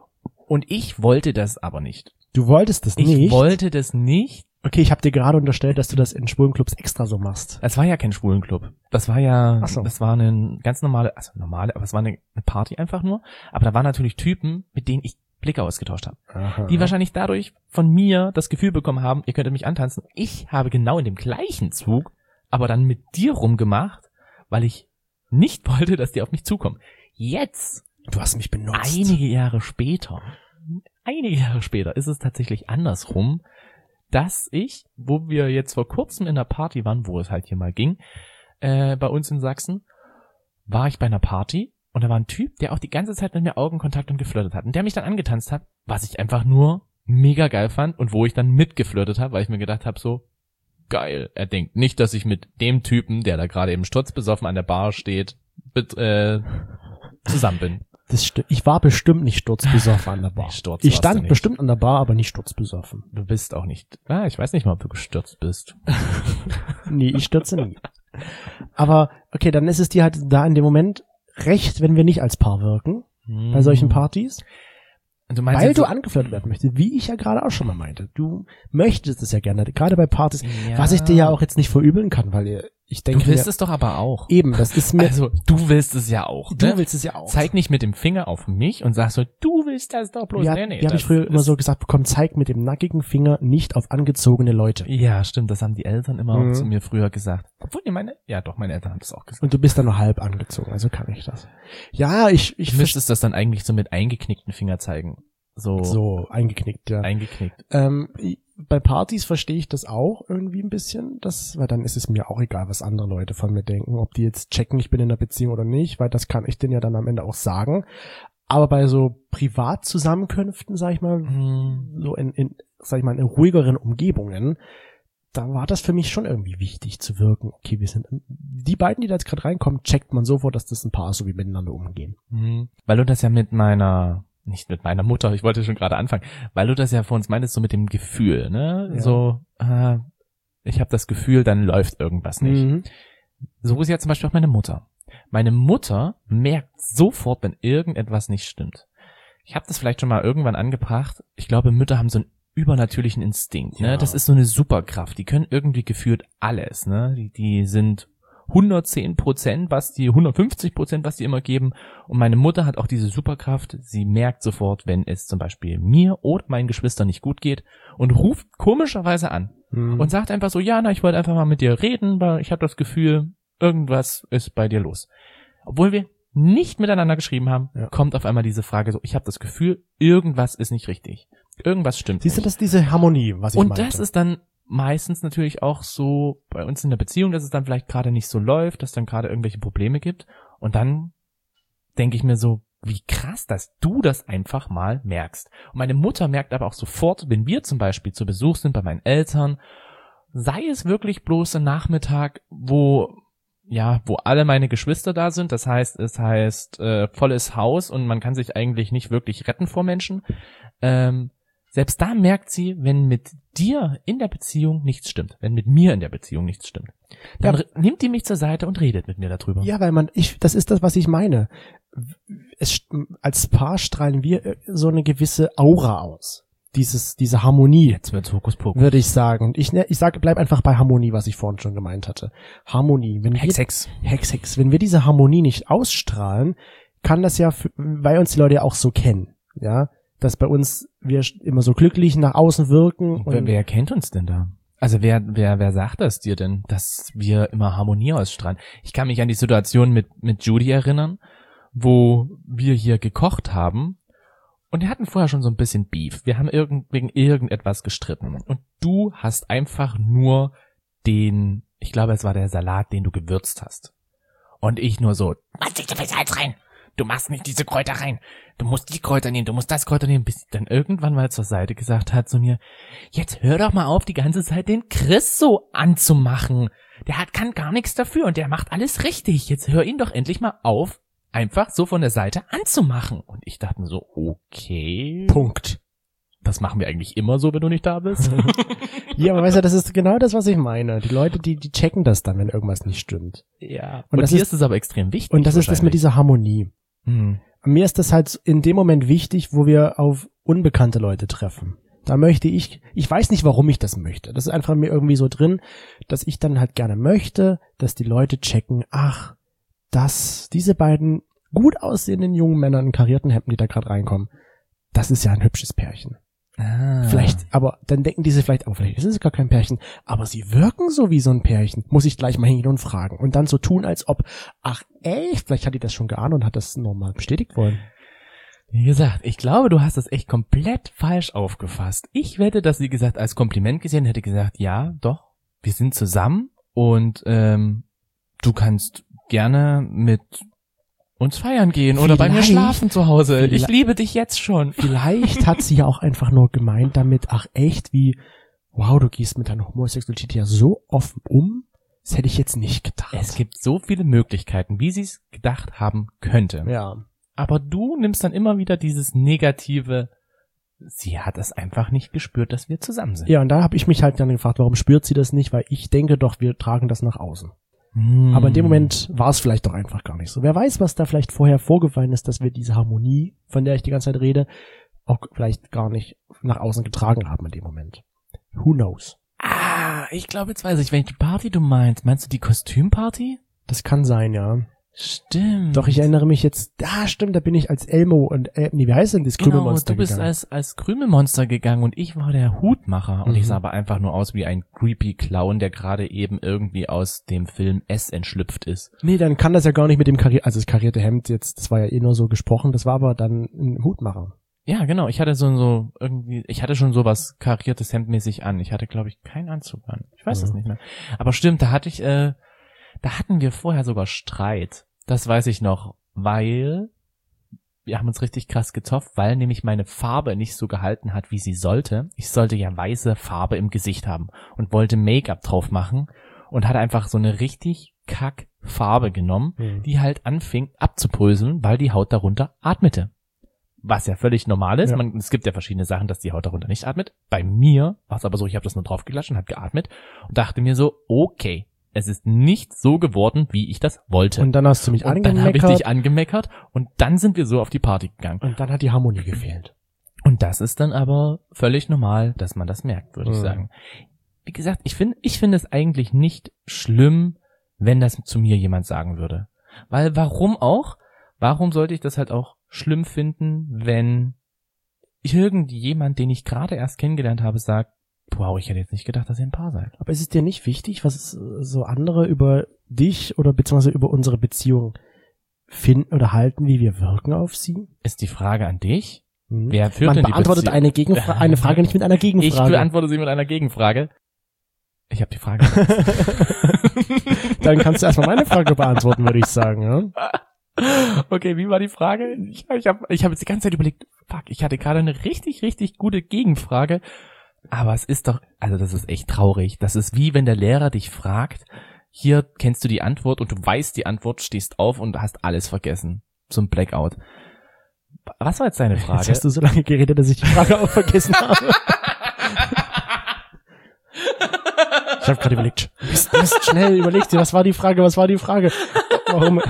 Speaker 3: und ich wollte das aber nicht.
Speaker 1: Du wolltest das
Speaker 3: ich
Speaker 1: nicht?
Speaker 3: Ich wollte das nicht.
Speaker 1: Okay, ich habe dir gerade unterstellt, dass du das in Schwulenclubs extra so machst.
Speaker 3: Es war ja kein Schwulenclub. Das war ja,
Speaker 1: Ach so.
Speaker 3: Das war eine ganz normale, also normale, aber es war eine, eine Party einfach nur. Aber da waren natürlich Typen, mit denen ich Blicke ausgetauscht habe.
Speaker 1: Aha.
Speaker 3: Die wahrscheinlich dadurch von mir das Gefühl bekommen haben, ihr könntet mich antanzen. Ich habe genau in dem gleichen Zug, aber dann mit dir rumgemacht, weil ich nicht wollte, dass die auf mich zukommen. Jetzt,
Speaker 1: du hast mich benutzt.
Speaker 3: Einige Jahre später, einige Jahre später ist es tatsächlich andersrum, dass ich, wo wir jetzt vor kurzem in der Party waren, wo es halt hier mal ging, äh, bei uns in Sachsen, war ich bei einer Party und da war ein Typ, der auch die ganze Zeit mit mir Augenkontakt und geflirtet hat und der mich dann angetanzt hat, was ich einfach nur mega geil fand und wo ich dann mitgeflirtet habe, weil ich mir gedacht habe, so, geil, er denkt nicht, dass ich mit dem Typen, der da gerade eben sturzbesoffen an der Bar steht, mit, äh, zusammen bin.
Speaker 1: Das st- ich war bestimmt nicht sturzbesoffen an der Bar.
Speaker 3: Nee, Sturz
Speaker 1: ich
Speaker 3: warst du
Speaker 1: stand
Speaker 3: nicht.
Speaker 1: bestimmt an der Bar, aber nicht sturzbesoffen.
Speaker 3: Du bist auch nicht, ah, ich weiß nicht mal, ob du gestürzt bist.
Speaker 1: Nee, ich stürze nie. Aber, okay, dann ist es dir halt da in dem Moment recht, wenn wir nicht als Paar wirken,
Speaker 3: Hm.
Speaker 1: bei solchen Partys.
Speaker 3: Du meinst
Speaker 1: Weil
Speaker 3: jetzt
Speaker 1: du
Speaker 3: so-
Speaker 1: angeflirtet werden möchtest, wie ich ja gerade auch schon mal meinte. Du möchtest es ja gerne, gerade bei Partys,
Speaker 3: Ja.
Speaker 1: was ich dir ja auch jetzt nicht verübeln kann, weil ihr, ich denke
Speaker 3: Du willst
Speaker 1: mir,
Speaker 3: es doch aber auch.
Speaker 1: eben, das ist mir,
Speaker 3: Also, du willst es ja auch.
Speaker 1: du
Speaker 3: ne?
Speaker 1: willst es ja auch.
Speaker 3: Zeig nicht mit dem Finger auf mich und sag so, du willst das doch bloß.
Speaker 1: ja,
Speaker 3: nee, nee,
Speaker 1: wie habe ich
Speaker 3: das
Speaker 1: früher immer
Speaker 3: ist-
Speaker 1: so gesagt bekommen, zeig mit dem nackigen Finger nicht auf angezogene Leute.
Speaker 3: Ja, stimmt, das haben die Eltern immer
Speaker 1: Mhm.
Speaker 3: auch zu mir früher gesagt. Obwohl, nee, meine, ja doch, meine Eltern haben das auch gesagt.
Speaker 1: Und du bist dann nur halb angezogen, also kann ich das. Ja, ich, ich
Speaker 3: Du müsstest das dann eigentlich so mit eingeknickten Finger zeigen. So,
Speaker 1: so eingeknickt, ja.
Speaker 3: eingeknickt.
Speaker 1: Ähm, i- bei Partys verstehe ich das auch irgendwie ein bisschen, das, weil dann ist es mir auch egal, was andere Leute von mir denken, ob die jetzt checken, ich bin in einer Beziehung oder nicht, weil das kann ich denen ja dann am Ende auch sagen. Aber bei so Privatzusammenkünften, sag ich mal,
Speaker 3: Hm.
Speaker 1: so in, in, sag ich mal, in ruhigeren Umgebungen, da war das für mich schon irgendwie wichtig zu wirken. Okay, wir sind, die beiden, die da jetzt gerade reinkommen, checkt man sofort, dass das ein Paar ist, so wie miteinander umgehen.
Speaker 3: Mhm. Weil du das ja mit meiner, nicht mit meiner Mutter, ich wollte schon gerade anfangen, weil du das ja vor uns meintest, so mit dem Gefühl, ne?
Speaker 1: Ja.
Speaker 3: So, äh, ich habe das Gefühl, dann läuft irgendwas nicht.
Speaker 1: Mhm.
Speaker 3: So ist ja zum Beispiel auch meine Mutter. Meine Mutter merkt sofort, wenn irgendetwas nicht stimmt. Ich habe das vielleicht schon mal irgendwann angebracht. Ich glaube, Mütter haben so einen übernatürlichen Instinkt. Ne?
Speaker 1: Ja.
Speaker 3: Das ist so eine Superkraft. Die können irgendwie gefühlt alles. Ne? Die, die sind hundertzehn Prozent, was die, hundertfünfzig Prozent, was die immer geben. Und meine Mutter hat auch diese Superkraft. Sie merkt sofort, wenn es zum Beispiel mir oder meinen Geschwistern nicht gut geht und ruft komischerweise an.
Speaker 1: Mhm.
Speaker 3: Und sagt einfach so, ja, na, ich wollte einfach mal mit dir reden, weil ich habe das Gefühl, irgendwas ist bei dir los. Obwohl wir nicht miteinander geschrieben haben,
Speaker 1: Ja.
Speaker 3: kommt auf einmal diese Frage so, ich habe das Gefühl, irgendwas ist nicht richtig. Irgendwas stimmt
Speaker 1: Siehst du,
Speaker 3: nicht.
Speaker 1: das ist diese Harmonie, was ich
Speaker 3: Und
Speaker 1: meinte.
Speaker 3: das ist dann meistens natürlich auch so bei uns in der Beziehung, dass es dann vielleicht gerade nicht so läuft, dass dann gerade irgendwelche Probleme gibt. Und dann denke ich mir so, wie krass, dass du das einfach mal merkst. Und meine Mutter merkt aber auch sofort, wenn wir zum Beispiel zu Besuch sind bei meinen Eltern, sei es wirklich bloß ein Nachmittag, wo ja, wo alle meine Geschwister da sind, das heißt, es heißt äh, volles Haus und man kann sich eigentlich nicht wirklich retten vor Menschen, ähm, Selbst da merkt sie, wenn mit dir in der Beziehung nichts stimmt, wenn mit mir in der Beziehung nichts stimmt. Dann
Speaker 1: Ja.
Speaker 3: r- nimmt die mich zur Seite und redet mit mir darüber.
Speaker 1: Ja, weil man, ich, das ist das, was ich meine. Es, als Paar strahlen wir so eine gewisse Aura aus. Dieses, diese Harmonie,
Speaker 3: Jetzt wird's Hokuspokus.
Speaker 1: würde ich sagen. Und ich, ne, ich sage, bleib einfach bei Harmonie, was ich vorhin schon gemeint hatte. Harmonie. Wenn
Speaker 3: Hex,
Speaker 1: wir,
Speaker 3: Hex.
Speaker 1: Hex, Hex. Wenn wir diese Harmonie nicht ausstrahlen, kann das ja, für, weil uns die Leute ja auch so kennen, ja, dass bei uns wir immer so glücklich nach außen wirken.
Speaker 3: Wer,
Speaker 1: Und
Speaker 3: wer kennt uns denn da? Also wer, wer, wer sagt das dir denn, dass wir immer Harmonie ausstrahlen? Ich kann mich an die Situation mit, mit Judy erinnern, wo wir hier gekocht haben und wir hatten vorher schon so ein bisschen Beef. Wir haben irgend, wegen irgendetwas gestritten und du hast einfach nur den, ich glaube es war der Salat, den du gewürzt hast. Und ich nur so, machst nicht so viel Salz rein. Du machst nicht diese Kräuter rein. Du musst die Kräuter nehmen, du musst das Kräuter nehmen, bis sie dann irgendwann mal zur Seite gesagt hat zu mir, jetzt hör doch mal auf, die ganze Zeit den Chris so anzumachen. Der hat, kann gar nichts dafür und der macht alles richtig. Jetzt hör ihn doch endlich mal auf, einfach so von der Seite anzumachen. Und ich dachte mir so, okay.
Speaker 1: Punkt.
Speaker 3: Das machen wir eigentlich immer so, wenn du nicht da bist.
Speaker 1: Ja, aber weißt du, das ist genau das, was ich meine. Die Leute, die, die checken das dann, wenn irgendwas nicht stimmt.
Speaker 3: Ja.
Speaker 1: Und
Speaker 3: Und,
Speaker 1: das
Speaker 3: hier
Speaker 1: ist-
Speaker 3: ist es aber extrem wichtig.
Speaker 1: Und das ist das mit dieser Harmonie.
Speaker 3: Hm.
Speaker 1: Mir ist das halt in dem Moment wichtig, wo wir auf unbekannte Leute treffen. Da möchte ich, ich weiß nicht, warum ich das möchte. Das ist einfach mir irgendwie so drin, dass ich dann halt gerne möchte, dass die Leute checken, ach, das, diese beiden gut aussehenden jungen Männer in karierten Hemden, die da gerade reinkommen, das ist ja ein hübsches Pärchen.
Speaker 3: Ah.
Speaker 1: Vielleicht, aber dann denken diese vielleicht, aber vielleicht ist es gar kein Pärchen, aber sie wirken so wie so ein Pärchen. Muss ich gleich mal hingehen und fragen. Und dann so tun, als ob, ach echt, vielleicht hat die das schon geahnt und hat das nochmal bestätigt wollen.
Speaker 3: Wie gesagt, ich glaube, du hast das echt komplett falsch aufgefasst. Ich wette, dass sie gesagt, als Kompliment gesehen hätte gesagt, ja, doch, wir sind zusammen und ähm, du kannst gerne mit uns feiern gehen oder bei mir
Speaker 1: Vielleicht-
Speaker 3: schlafen zu Hause. Ich
Speaker 1: vielleicht-
Speaker 3: liebe dich jetzt schon.
Speaker 1: Vielleicht hat sie ja auch einfach nur gemeint damit, ach echt, wie, wow, du gehst mit deiner Homosexualität ja so offen um, das hätte ich jetzt nicht gedacht.
Speaker 3: Es gibt so viele Möglichkeiten, wie sie es gedacht haben könnte.
Speaker 1: Ja.
Speaker 3: Aber du nimmst dann immer wieder dieses negative, sie hat es einfach nicht gespürt, dass wir zusammen sind.
Speaker 1: Ja, und da habe ich mich halt dann gefragt, warum spürt sie das nicht? Weil ich denke doch, wir tragen das nach außen.
Speaker 3: Hm.
Speaker 1: Aber in dem Moment war es vielleicht doch einfach gar nicht so. Wer weiß, was da vielleicht vorher vorgefallen ist, dass wir diese Harmonie, von der ich die ganze Zeit rede, auch vielleicht gar nicht nach außen getragen haben in dem Moment. Who knows?
Speaker 3: Ah, ich glaube, jetzt weiß ich, welche Party du meinst. Meinst du die Kostümparty?
Speaker 1: Das kann sein, ja.
Speaker 3: Stimmt.
Speaker 1: Doch ich erinnere mich jetzt, ah stimmt, da bin ich als Elmo und, äh, nee, wie heißt denn das
Speaker 3: Genau,
Speaker 1: Krümelmonster
Speaker 3: du bist
Speaker 1: gegangen?
Speaker 3: als, als Krümelmonster gegangen und ich war der Hutmacher. Und
Speaker 1: Mhm.
Speaker 3: ich sah aber einfach nur aus wie ein creepy Clown, der gerade eben irgendwie aus dem Film S entschlüpft ist.
Speaker 1: Nee, dann kann das ja gar nicht mit dem Karier, also das karierte Hemd jetzt, das war ja eh nur so gesprochen, das war aber dann ein Hutmacher.
Speaker 3: Ja, genau. Ich hatte so, so irgendwie, ich hatte schon sowas kariertes Hemdmäßig an. Ich hatte, glaube ich, keinen Anzug an. Ich weiß es
Speaker 1: Mhm.
Speaker 3: nicht mehr. Aber stimmt, da hatte ich, äh, da hatten wir vorher sogar Streit. Das weiß ich noch, weil wir haben uns richtig krass gezofft, weil nämlich meine Farbe nicht so gehalten hat, wie sie sollte. Ich sollte ja weiße Farbe im Gesicht haben und wollte Make-up drauf machen und hatte einfach so eine richtig kack Farbe genommen,
Speaker 1: Mhm.
Speaker 3: die halt anfing abzubröseln, weil die Haut darunter atmete. Was ja völlig normal ist.
Speaker 1: Ja.
Speaker 3: Man, es gibt ja verschiedene Sachen, dass die Haut darunter nicht atmet. Bei mir war es aber so, ich habe das nur draufgeklatscht und habe geatmet und dachte mir so, okay, es ist nicht so geworden, wie ich das wollte.
Speaker 1: Und dann hast du mich
Speaker 3: Und dann habe ich
Speaker 1: angemeckert
Speaker 3: dich angemeckert und dann sind wir so auf die Party gegangen.
Speaker 1: und dann hat die Harmonie gefehlt.
Speaker 3: Und das ist dann aber völlig normal, dass man das merkt, würde ich
Speaker 1: Mhm.
Speaker 3: sagen. Wie gesagt, ich finde ich finde es eigentlich nicht schlimm, wenn das zu mir jemand sagen würde. Weil warum auch? Warum sollte ich das halt auch schlimm finden, wenn irgendjemand, den ich gerade erst kennengelernt habe, sagt, wow, ich hätte jetzt nicht gedacht, dass ihr ein Paar seid.
Speaker 1: Aber ist es dir nicht wichtig, was äh, so andere über dich oder beziehungsweise über unsere Beziehung finden oder halten, wie wir wirken auf sie?
Speaker 3: Ist die Frage an dich?
Speaker 1: Hm?
Speaker 3: Wer führt
Speaker 1: Man
Speaker 3: denn die
Speaker 1: beantwortet
Speaker 3: Beziehung?
Speaker 1: eine, Gegenfra eine Frage nicht mit einer
Speaker 3: Ich
Speaker 1: Gegenfrage.
Speaker 3: beantworte sie mit einer Gegenfrage. Ich habe die Frage.
Speaker 1: Dann kannst du erstmal meine Frage beantworten, würde ich sagen. Ja?
Speaker 3: Okay, wie war die Frage? Ich, ich habe ich hab jetzt die ganze Zeit überlegt, fuck, ich hatte gerade eine richtig, richtig gute Gegenfrage. Aber es ist doch, also das ist echt traurig. Das ist wie wenn der Lehrer dich fragt, hier kennst du die Antwort und du weißt die Antwort, stehst auf und hast alles vergessen. Zum Blackout. Was war jetzt deine Frage?
Speaker 1: Jetzt hast du so lange geredet, dass ich die Frage auch vergessen habe. Ich habe gerade überlegt, Mist, Mist, schnell, überleg dir, was war die Frage, was war die Frage? Warum,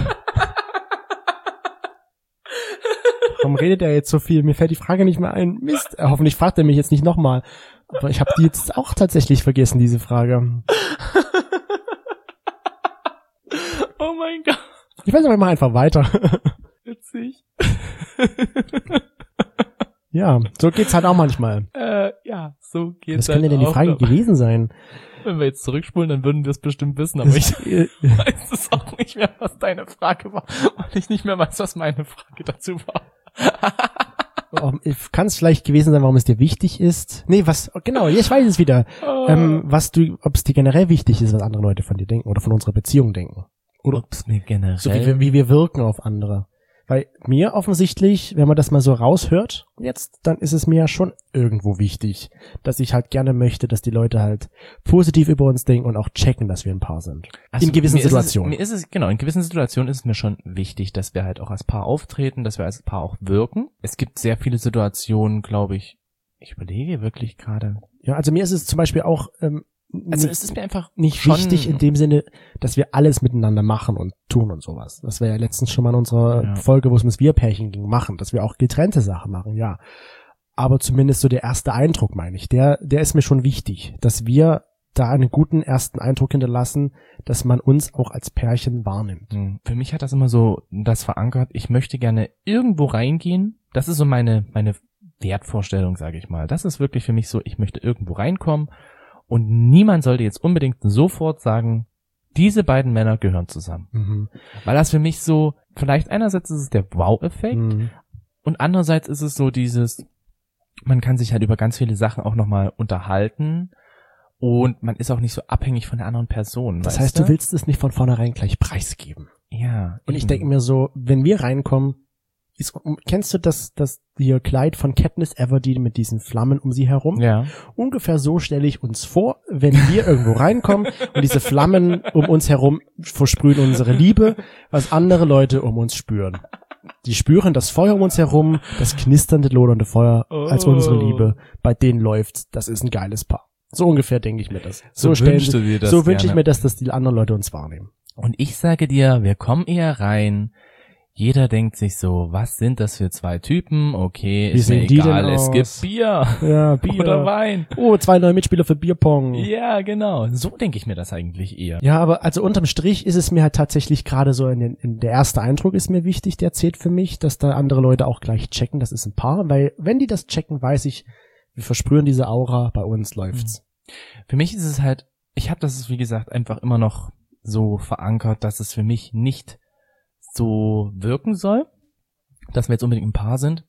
Speaker 1: warum redet er jetzt so viel? Mir fällt die Frage nicht mehr ein. Mist, hoffentlich fragt er mich jetzt nicht nochmal. Aber ich habe die jetzt auch tatsächlich vergessen, diese Frage.
Speaker 3: Oh mein Gott.
Speaker 1: Ich weiß aber mal einfach weiter.
Speaker 3: Witzig.
Speaker 1: Ja, so geht's halt auch manchmal.
Speaker 3: Äh, ja, so geht's.
Speaker 1: Was könnte denn die Frage gewesen sein?
Speaker 3: Wenn wir jetzt zurückspulen, dann würden wir es bestimmt wissen, aber ich weiß es auch nicht mehr, was deine Frage war, weil ich nicht mehr weiß, was meine Frage dazu war.
Speaker 1: Kann es vielleicht gewesen sein, warum es dir wichtig ist? Nee, was, genau, ich weiß es wieder.
Speaker 3: Oh.
Speaker 1: Ähm, was du, ob es dir generell wichtig ist, was andere Leute von dir denken oder von unserer Beziehung denken. Oder
Speaker 3: ob es mir generell...
Speaker 1: So wie wir, wie wir wirken auf andere. Weil mir offensichtlich, wenn man das mal so raushört, jetzt, dann ist es mir ja schon irgendwo wichtig, dass ich halt gerne möchte, dass die Leute halt positiv über uns denken und auch checken, dass wir ein Paar sind.
Speaker 3: Also
Speaker 1: in gewissen
Speaker 3: mir
Speaker 1: Situationen.
Speaker 3: Ist es, mir ist es, genau, in gewissen Situationen ist es mir schon wichtig, dass wir halt auch als Paar auftreten, dass wir als Paar auch wirken. Es gibt sehr viele Situationen, glaube ich, ich überlege wirklich gerade.
Speaker 1: Ja, also mir ist es zum Beispiel auch, ähm,
Speaker 3: Also
Speaker 1: nicht,
Speaker 3: es ist mir einfach
Speaker 1: nicht
Speaker 3: schon
Speaker 1: wichtig in dem Sinne, dass wir alles miteinander machen und tun und sowas. Das wäre ja letztens schon mal in unserer
Speaker 3: Ja.
Speaker 1: Folge, wo es ums Wir-Pärchen ging, machen, dass wir auch getrennte Sachen machen, ja. Aber zumindest so der erste Eindruck, meine ich, der, der ist mir schon wichtig, dass wir da einen guten ersten Eindruck hinterlassen, dass man uns auch als Pärchen wahrnimmt.
Speaker 3: Hm. Für mich hat das immer so das verankert, ich möchte gerne irgendwo reingehen. Das ist so meine meine Wertvorstellung, sage ich mal. Das ist wirklich für mich so, ich möchte irgendwo reinkommen. Und niemand sollte jetzt unbedingt sofort sagen, diese beiden Männer gehören zusammen.
Speaker 1: Mhm.
Speaker 3: Weil das für mich so, vielleicht einerseits ist es der Wow-Effekt
Speaker 1: Mhm.
Speaker 3: und andererseits ist es so dieses, man kann sich halt über ganz viele Sachen auch nochmal unterhalten und man ist auch nicht so abhängig von der anderen Person.
Speaker 1: Das
Speaker 3: weißt
Speaker 1: heißt, du willst es nicht von vornherein gleich preisgeben.
Speaker 3: Ja.
Speaker 1: Und ich
Speaker 3: eben.
Speaker 1: denke mir so, wenn wir reinkommen, ist, kennst du das, das hier Kleid von Katniss Everdeen mit diesen Flammen um sie herum?
Speaker 3: Ja.
Speaker 1: Ungefähr so stelle ich uns vor, wenn wir irgendwo reinkommen und diese Flammen um uns herum versprühen unsere Liebe, was andere Leute um uns spüren. Die spüren das Feuer um uns herum, das knisternde, lodernde Feuer als
Speaker 3: Oh.
Speaker 1: unsere Liebe. Bei denen läuft's, das ist ein geiles Paar. So ungefähr denke ich mir das.
Speaker 3: So
Speaker 1: stellen
Speaker 3: wünschst
Speaker 1: sie-
Speaker 3: du dir das
Speaker 1: So wünsche ich
Speaker 3: gerne.
Speaker 1: mir das, dass die anderen Leute uns wahrnehmen.
Speaker 3: Und ich sage dir, wir kommen eher rein. Jeder denkt sich so, was sind das für zwei Typen? Okay,
Speaker 1: Wie
Speaker 3: ist mir
Speaker 1: sehen die
Speaker 3: egal,
Speaker 1: denn
Speaker 3: es
Speaker 1: aus?
Speaker 3: gibt Bier
Speaker 1: Ja, Bier.
Speaker 3: oder Wein.
Speaker 1: Oh, zwei neue Mitspieler für Bierpong.
Speaker 3: Ja, genau. So denke ich mir das eigentlich eher.
Speaker 1: Ja, aber also unterm Strich ist es mir halt tatsächlich gerade so, in den, in der erste Eindruck ist mir wichtig, der zählt für mich, dass da andere Leute auch gleich checken, das ist ein Paar, weil wenn die das checken, weiß ich, wir versprühen diese Aura, bei uns läuft's.
Speaker 3: Für mich ist es halt, ich habe das, wie gesagt, einfach immer noch so verankert, dass es für mich nicht so wirken soll, dass wir jetzt unbedingt ein Paar sind.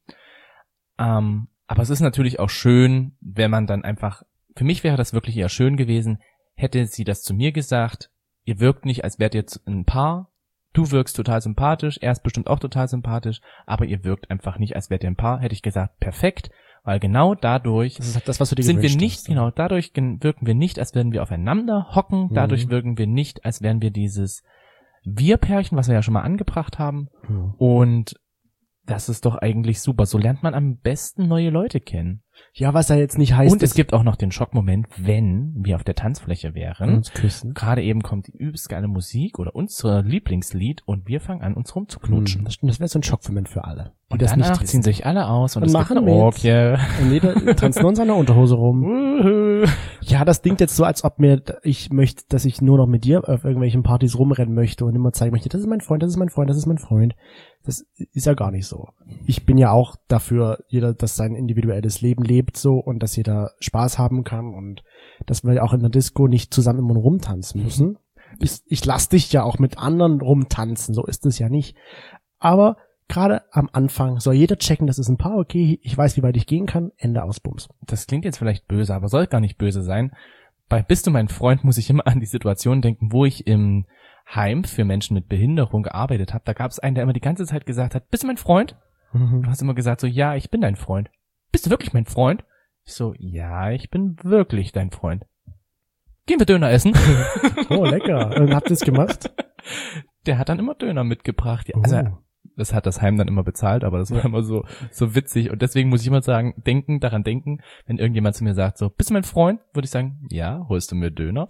Speaker 3: Ähm, aber es ist natürlich auch schön, wenn man dann einfach, für mich wäre das wirklich eher schön gewesen, hätte sie das zu mir gesagt, ihr wirkt nicht, als wärt ihr jetzt ein Paar, du wirkst total sympathisch, er ist bestimmt auch total sympathisch, aber ihr wirkt einfach nicht, als wärt ihr ein Paar, hätte ich gesagt, perfekt, weil genau dadurch
Speaker 1: Das ist halt das, was du dir
Speaker 3: sind wir
Speaker 1: gewünscht
Speaker 3: nicht,
Speaker 1: hast.
Speaker 3: genau, dadurch gen- wirken wir nicht, als würden wir aufeinander hocken, dadurch
Speaker 1: Mhm.
Speaker 3: wirken wir nicht, als wären wir dieses Wir-Pärchen, was wir ja schon mal angebracht haben.
Speaker 1: Mhm.
Speaker 3: Und das ist doch eigentlich super. So lernt man am besten neue Leute kennen.
Speaker 1: Ja, was ja jetzt nicht heißt,
Speaker 3: Und es
Speaker 1: dass
Speaker 3: gibt auch noch den Schockmoment, wenn wir auf der Tanzfläche
Speaker 1: wir
Speaker 3: wären.
Speaker 1: uns küssen.
Speaker 3: Gerade eben kommt die übelst geile Musik oder unser Lieblingslied und wir fangen an, uns rumzuknutschen.
Speaker 1: Mhm, Das stimmt, das wäre so ein Schockmoment für alle, die
Speaker 3: Und
Speaker 1: das nicht
Speaker 3: danach ziehen
Speaker 1: wissen.
Speaker 3: sich alle aus und
Speaker 1: Und
Speaker 3: es
Speaker 1: machen
Speaker 3: gibt eine
Speaker 1: mit.
Speaker 3: Orgie.
Speaker 1: Und jeder tanzt nur in seiner Unterhose rum.
Speaker 3: Wuhu.
Speaker 1: Ja, das klingt jetzt so, als ob mir ich möchte, dass ich nur noch mit dir auf irgendwelchen Partys rumrennen möchte und immer zeigen möchte, das ist mein Freund, das ist mein Freund, das ist mein Freund. Das ist ja gar nicht so. Ich bin ja auch dafür, jeder, dass sein individuelles Leben lebt so und dass jeder Spaß haben kann und dass wir auch in der Disco nicht zusammen immer rumtanzen müssen. Ich, ich lass dich ja auch mit anderen rumtanzen, so ist es ja nicht. Aber gerade am Anfang soll jeder checken, das ist ein Paar, okay, ich weiß, wie weit ich gehen kann, Ende aus Bums.
Speaker 3: Das klingt jetzt vielleicht böse, aber soll gar nicht böse sein. Bei Bist du mein Freund muss ich immer an die Situation denken, wo ich im Heim für Menschen mit Behinderung gearbeitet habe. Da gab es einen, der immer die ganze Zeit gesagt hat, bist du mein Freund? Du hast immer gesagt so, ja, ich bin dein Freund. Bist du wirklich mein Freund? Ich so, ja, ich bin wirklich dein Freund. Gehen wir Döner essen?
Speaker 1: Oh, lecker. Und habt ihr es gemacht?
Speaker 3: Der hat dann immer Döner mitgebracht. Ja, also
Speaker 1: Oh.
Speaker 3: Das hat das Heim dann immer bezahlt, aber das war immer so so witzig. Und deswegen muss ich immer sagen, denken, daran denken, wenn irgendjemand zu mir sagt, so, bist du mein Freund? Würde ich sagen, ja, holst du mir Döner?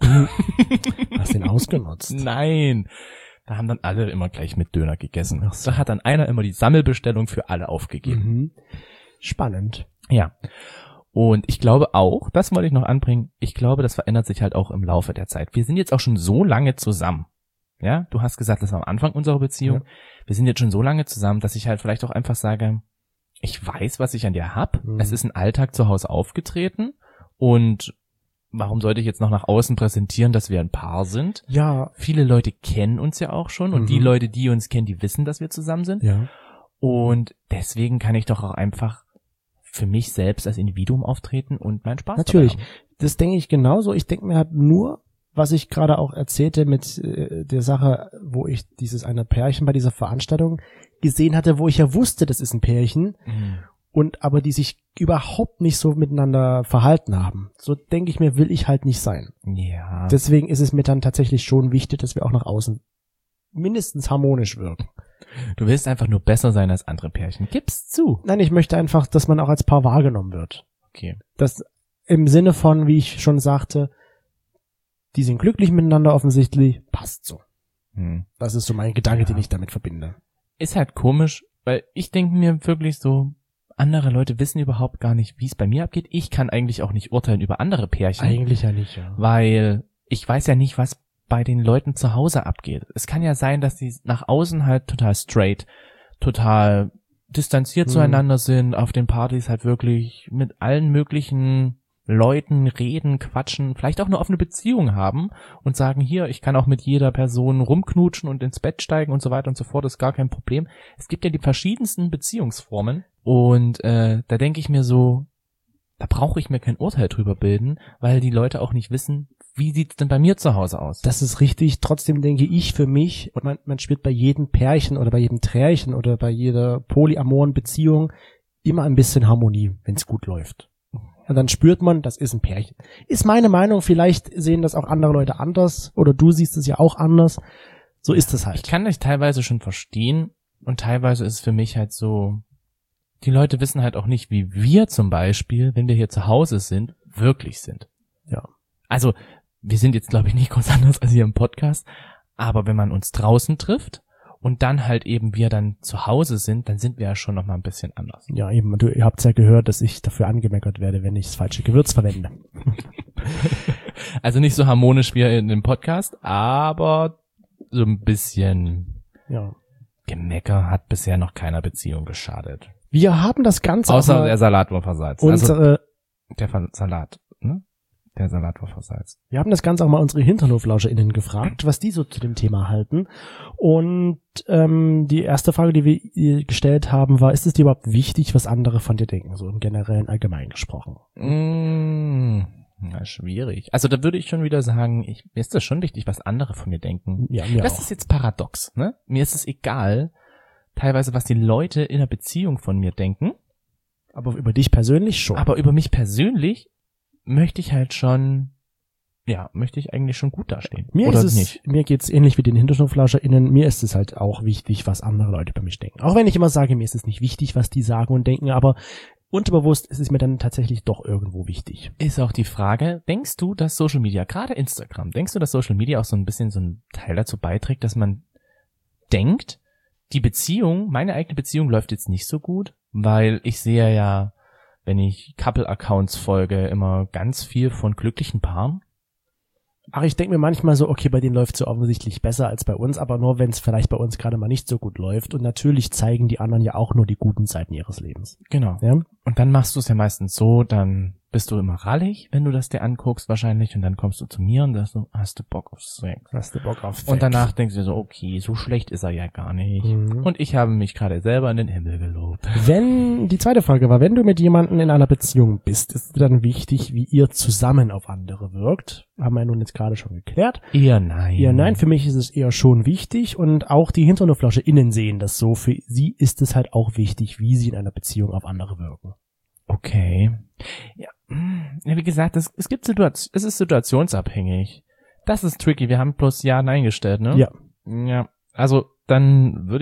Speaker 1: Hast den ausgenutzt?
Speaker 3: Nein. Da haben dann alle immer gleich mit Döner gegessen.
Speaker 1: Ach so.
Speaker 3: Da hat dann einer immer die Sammelbestellung für alle aufgegeben.
Speaker 1: Mhm. Spannend.
Speaker 3: Ja. Und ich glaube auch, das wollte ich noch anbringen, ich glaube, das verändert sich halt auch im Laufe der Zeit. Wir sind jetzt auch schon so lange zusammen. Ja, du hast gesagt, das war am Anfang unserer Beziehung. Ja. Wir sind jetzt schon so lange zusammen, dass ich halt vielleicht auch einfach sage, ich weiß, was ich an dir hab. Mhm. Es ist ein Alltag zu Hause aufgetreten und warum sollte ich jetzt noch nach außen präsentieren, dass wir ein Paar sind?
Speaker 1: Ja.
Speaker 3: Viele Leute kennen uns ja auch schon und mhm. die Leute, die uns kennen, die wissen, dass wir zusammen sind.
Speaker 1: Ja.
Speaker 3: Und deswegen kann ich doch auch einfach für mich selbst als Individuum auftreten und meinen Spaß
Speaker 1: Natürlich.
Speaker 3: dabei haben.
Speaker 1: Das denke ich genauso. Ich denke mir halt nur, was ich gerade auch erzählte mit äh, der Sache, wo ich dieses eine Pärchen bei dieser Veranstaltung gesehen hatte, wo ich ja wusste, das ist ein Pärchen mhm. und aber die sich überhaupt nicht so miteinander verhalten haben. So denke ich mir, will ich halt nicht sein.
Speaker 3: Ja.
Speaker 1: Deswegen ist es mir dann tatsächlich schon wichtig, dass wir auch nach außen mindestens harmonisch wirken.
Speaker 3: Du willst einfach nur besser sein als andere Pärchen. Gib's zu.
Speaker 1: Nein, ich möchte einfach, dass man auch als Paar wahrgenommen wird.
Speaker 3: Okay.
Speaker 1: Das im Sinne von, wie ich schon sagte, die sind glücklich miteinander offensichtlich, passt so. Hm. Das ist so mein Gedanke, ja. den ich damit verbinde.
Speaker 3: Ist halt komisch, weil ich denke mir wirklich so, andere Leute wissen überhaupt gar nicht, wie es bei mir abgeht. Ich kann eigentlich auch nicht urteilen über andere Pärchen.
Speaker 1: Eigentlich ja nicht, ja.
Speaker 3: Weil ich weiß ja nicht, was bei den Leuten zu Hause abgeht. Es kann ja sein, dass die nach außen halt total straight, total distanziert hm. zueinander sind, auf den Partys halt wirklich mit allen möglichen Leuten reden, quatschen, vielleicht auch eine offene Beziehung haben und sagen, hier, ich kann auch mit jeder Person rumknutschen und ins Bett steigen und so weiter und so fort, ist gar kein Problem. Es gibt ja die verschiedensten Beziehungsformen und äh, da denke ich mir so, da brauche ich mir kein Urteil drüber bilden, weil die Leute auch nicht wissen, wie sieht's denn bei mir zu Hause aus?
Speaker 1: Das ist richtig. Trotzdem denke ich für mich, man, man spielt bei jedem Pärchen oder bei jedem Trärchen oder bei jeder polyamoren Beziehung immer ein bisschen Harmonie, wenn's gut läuft. Und dann spürt man, das ist ein Pärchen. Ist meine Meinung, vielleicht sehen das auch andere Leute anders oder du siehst es ja auch anders. So ist es halt.
Speaker 3: Ich kann dich teilweise schon verstehen und teilweise ist es für mich halt so, die Leute wissen halt auch nicht, wie wir zum Beispiel, wenn wir hier zu Hause sind, wirklich sind.
Speaker 1: Ja.
Speaker 3: Also, wir sind jetzt, glaube ich, nicht groß anders als hier im Podcast, aber wenn man uns draußen trifft und dann halt eben wir dann zu Hause sind, dann sind wir ja schon noch mal ein bisschen anders.
Speaker 1: Ja, eben. Du, ihr habt's ja gehört, dass ich dafür angemeckert werde, wenn ich das falsche Gewürz verwende.
Speaker 3: Also nicht so harmonisch wie in dem Podcast, aber so ein bisschen
Speaker 1: ja.
Speaker 3: Gemecker hat bisher noch keiner Beziehung geschadet.
Speaker 1: Wir haben das Ganze
Speaker 3: außer der Salat war versalzen.
Speaker 1: Unsere
Speaker 3: also der Ver- Salat, ne? Der Salat war versalzen.
Speaker 1: Wir haben das Ganze auch mal unsere HinternhoflauscherInnen gefragt, was die so zu dem Thema halten. Und ähm, die erste Frage, die wir ihr gestellt haben, war, ist es dir überhaupt wichtig, was andere von dir denken? So im generellen, allgemein gesprochen.
Speaker 3: Mmh, na, schwierig. Also da würde ich schon wieder sagen, ich, mir ist das schon wichtig, was andere von mir denken.
Speaker 1: Ja, mir
Speaker 3: das
Speaker 1: auch.
Speaker 3: ist jetzt paradox, ne? Mir ist es egal, teilweise, was die Leute in der Beziehung von mir denken.
Speaker 1: Aber über dich persönlich schon.
Speaker 3: Aber über mich persönlich möchte ich halt schon, ja, möchte ich eigentlich schon gut dastehen.
Speaker 1: Mir
Speaker 3: Oder
Speaker 1: ist es,
Speaker 3: nicht?
Speaker 1: Mir geht's ähnlich wie den HinternhoflauscherInnen. Mir ist es halt auch wichtig, was andere Leute über mich denken. Auch wenn ich immer sage, mir ist es nicht wichtig, was die sagen und denken, aber unterbewusst ist es mir dann tatsächlich doch irgendwo wichtig.
Speaker 3: Ist auch die Frage, denkst du, dass Social Media, gerade Instagram, denkst du, dass Social Media auch so ein bisschen so ein Teil dazu beiträgt, dass man denkt, die Beziehung, meine eigene Beziehung läuft jetzt nicht so gut, weil ich sehe ja, wenn ich Couple-Accounts folge, immer ganz viel von glücklichen Paaren.
Speaker 1: Ach, ich denke mir manchmal so, okay, bei denen läuft es so offensichtlich besser als bei uns, aber nur, wenn es vielleicht bei uns gerade mal nicht so gut läuft. Und natürlich zeigen die anderen ja auch nur die guten Seiten ihres Lebens.
Speaker 3: Genau.
Speaker 1: Ja?
Speaker 3: Und dann machst du es ja meistens so, dann bist du immer rallig, wenn du das dir anguckst wahrscheinlich, und dann kommst du zu mir und sagst so, hast du Bock auf Sex?
Speaker 1: Hast du Bock auf Sex?
Speaker 3: Und danach denkst du dir so, okay, so schlecht ist er ja gar nicht.
Speaker 1: Mhm.
Speaker 3: Und ich habe mich gerade selber in den Himmel gelobt.
Speaker 1: Wenn, die zweite Frage war, wenn du mit jemandem in einer Beziehung bist, ist es dann wichtig, wie ihr zusammen auf andere wirkt? Haben wir ja nun jetzt gerade schon geklärt.
Speaker 3: Eher nein.
Speaker 1: Eher nein, für mich ist es eher schon wichtig und auch die HinternhoflauscherInnen sehen das so. Für sie ist es halt auch wichtig, wie sie in einer Beziehung auf andere wirken.
Speaker 3: Okay. Ja, ja wie gesagt, es, es gibt Situation, es ist situationsabhängig. Das ist tricky. Wir haben bloß Ja, Nein gestellt, ne?
Speaker 1: Ja.
Speaker 3: Ja. Also, dann würde ich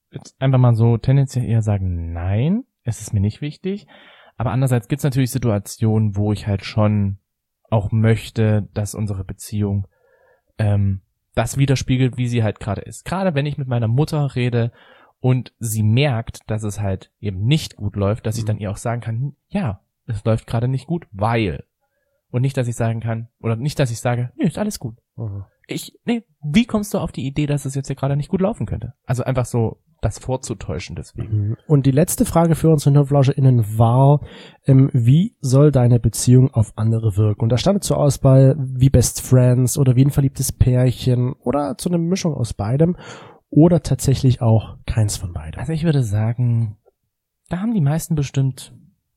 Speaker 3: jetzt einfach mal so tendenziell eher sagen, nein, es ist mir nicht wichtig. Aber andererseits gibt's natürlich Situationen, wo ich halt schon auch möchte, dass unsere Beziehung ähm, das widerspiegelt, wie sie halt gerade ist. Gerade wenn ich mit meiner Mutter rede und sie merkt, dass es halt eben nicht gut läuft, dass ich dann ihr auch sagen kann, ja, es läuft gerade nicht gut, weil. Und nicht, dass ich sagen kann, oder nicht, dass ich sage, nee, ist alles gut.
Speaker 1: Mhm.
Speaker 3: Ich, nee, wie kommst du auf die Idee, dass es jetzt hier gerade nicht gut laufen könnte? Also einfach so das vorzutäuschen deswegen.
Speaker 1: Und die letzte Frage für unsere HirnflauscherInnen war, ähm, wie soll deine Beziehung auf andere wirken? Und da stand zur Auswahl wie Best Friends oder wie ein verliebtes Pärchen oder zu einer Mischung aus beidem oder tatsächlich auch keins von beidem.
Speaker 3: Also ich würde sagen, da haben die meisten bestimmt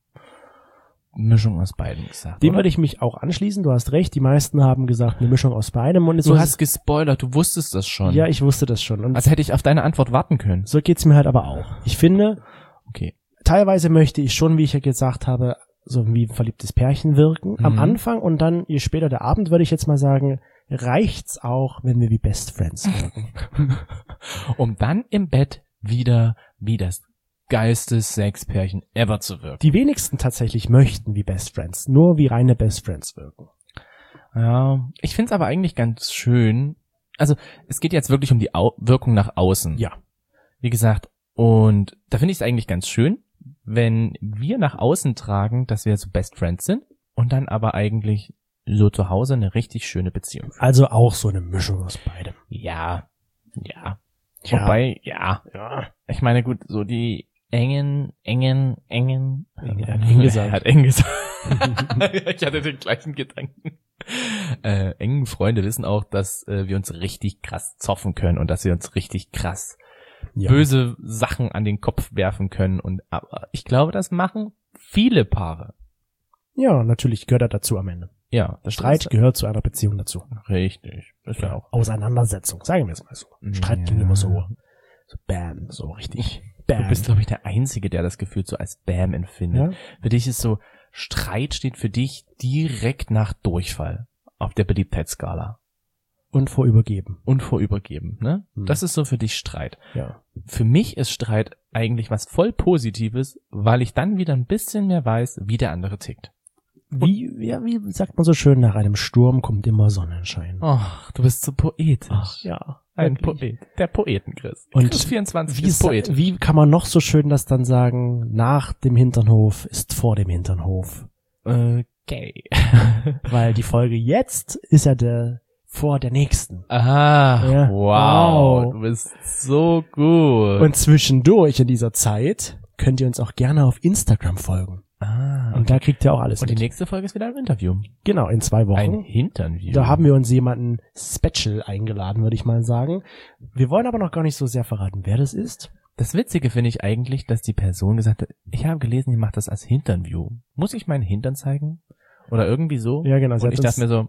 Speaker 3: Mischung aus beiden gesagt.
Speaker 1: Dem
Speaker 3: oder?
Speaker 1: würde ich mich auch anschließen. Du hast recht. Die meisten haben gesagt, eine Mischung aus beidem. Und
Speaker 3: Du
Speaker 1: so
Speaker 3: hast gespoilert, du wusstest das schon.
Speaker 1: ja, ich wusste das schon. Und
Speaker 3: Also hätte ich auf deine Antwort warten können.
Speaker 1: so geht's mir halt aber auch. Ich finde,
Speaker 3: Okay.
Speaker 1: teilweise möchte ich schon, wie ich ja gesagt habe, so wie ein verliebtes Pärchen wirken. Am
Speaker 3: Mhm.
Speaker 1: Anfang und dann, je später der Abend, würde ich jetzt mal sagen, reicht's auch, wenn wir wie Best Friends wirken.
Speaker 3: Um dann im Bett wieder wie das geilste Sexpärchen ever zu wirken.
Speaker 1: Die wenigsten tatsächlich möchten wie Best Friends, nur wie reine Best Friends wirken.
Speaker 3: Ja, ich find's aber eigentlich ganz schön. Also es geht jetzt wirklich um die Au- Wirkung nach außen.
Speaker 1: Ja.
Speaker 3: Wie gesagt, und da finde ich es eigentlich ganz schön, wenn wir nach außen tragen, dass wir so Best Friends sind und dann aber eigentlich so zu Hause eine richtig schöne Beziehung führen.
Speaker 1: Also auch so eine Mischung aus beidem.
Speaker 3: Ja, ja.
Speaker 1: Ja.
Speaker 3: Wobei, ja,
Speaker 1: Ja.
Speaker 3: ich meine, gut, so die engen, engen, engen,
Speaker 1: Er hat eng gesagt.
Speaker 3: Er hat eng gesagt. Ich hatte den gleichen Gedanken. Äh, engen Freunde wissen auch, dass äh, wir uns richtig krass zoffen können und dass wir uns richtig krass
Speaker 1: Ja.
Speaker 3: böse Sachen an den Kopf werfen können. Und aber ich glaube, das machen viele Paare.
Speaker 1: Ja, natürlich gehört er dazu am Ende.
Speaker 3: Ja, das
Speaker 1: Streit gehört zu einer Beziehung dazu.
Speaker 3: Richtig. Ist ja auch.
Speaker 1: Auseinandersetzung, sagen wir es mal so. Streit
Speaker 3: Ja.
Speaker 1: ging immer so, so bam, so richtig bam.
Speaker 3: Du bist, glaube ich, der Einzige, der das Gefühl so als Bam empfindet.
Speaker 1: Ja?
Speaker 3: Für dich ist so, Streit steht für dich direkt nach Durchfall auf der Beliebtheitsskala.
Speaker 1: Und vorübergeben.
Speaker 3: Und vorübergeben, ne?
Speaker 1: Hm.
Speaker 3: Das ist so für dich Streit.
Speaker 1: Ja.
Speaker 3: Für mich ist Streit eigentlich was voll Positives, weil ich dann wieder ein bisschen mehr weiß, wie der andere tickt.
Speaker 1: Wie, ja, wie sagt man so schön, nach einem Sturm kommt immer Sonnenschein.
Speaker 3: Ach, du bist so poetisch.
Speaker 1: Ach, ja.
Speaker 3: Ein
Speaker 1: wirklich.
Speaker 3: Poet. Der Poeten-Chris.
Speaker 1: Und
Speaker 3: Chris vierundzwanzig
Speaker 1: Wie,
Speaker 3: ist
Speaker 1: sa-
Speaker 3: Poet.
Speaker 1: wie kann man noch so schön das dann sagen, nach dem Hinternhof ist vor dem Hinternhof?
Speaker 3: Okay.
Speaker 1: Weil die Folge jetzt ist ja der vor der nächsten.
Speaker 3: Aha,
Speaker 1: Ja.
Speaker 3: wow,
Speaker 1: Wow.
Speaker 3: du bist so gut.
Speaker 1: Und zwischendurch in dieser Zeit könnt ihr uns auch gerne auf Instagram folgen.
Speaker 3: ah,
Speaker 1: Und da kriegt ihr auch alles
Speaker 3: Und die
Speaker 1: mit.
Speaker 3: nächste Folge ist wieder ein Interview.
Speaker 1: Genau, in zwei
Speaker 3: Ein
Speaker 1: Wochen.
Speaker 3: Hinternview.
Speaker 1: Da haben wir uns jemanden special eingeladen, würde ich mal sagen. Wir wollen aber noch gar nicht so sehr verraten, wer das ist.
Speaker 3: Das Witzige finde ich eigentlich, dass die Person gesagt hat, ich habe gelesen, ihr macht das als Hinternview. Muss ich meinen Hintern zeigen? Oder irgendwie so?
Speaker 1: Ja, genau. sie
Speaker 3: Und
Speaker 1: hat
Speaker 3: ich
Speaker 1: uns-
Speaker 3: dachte mir so,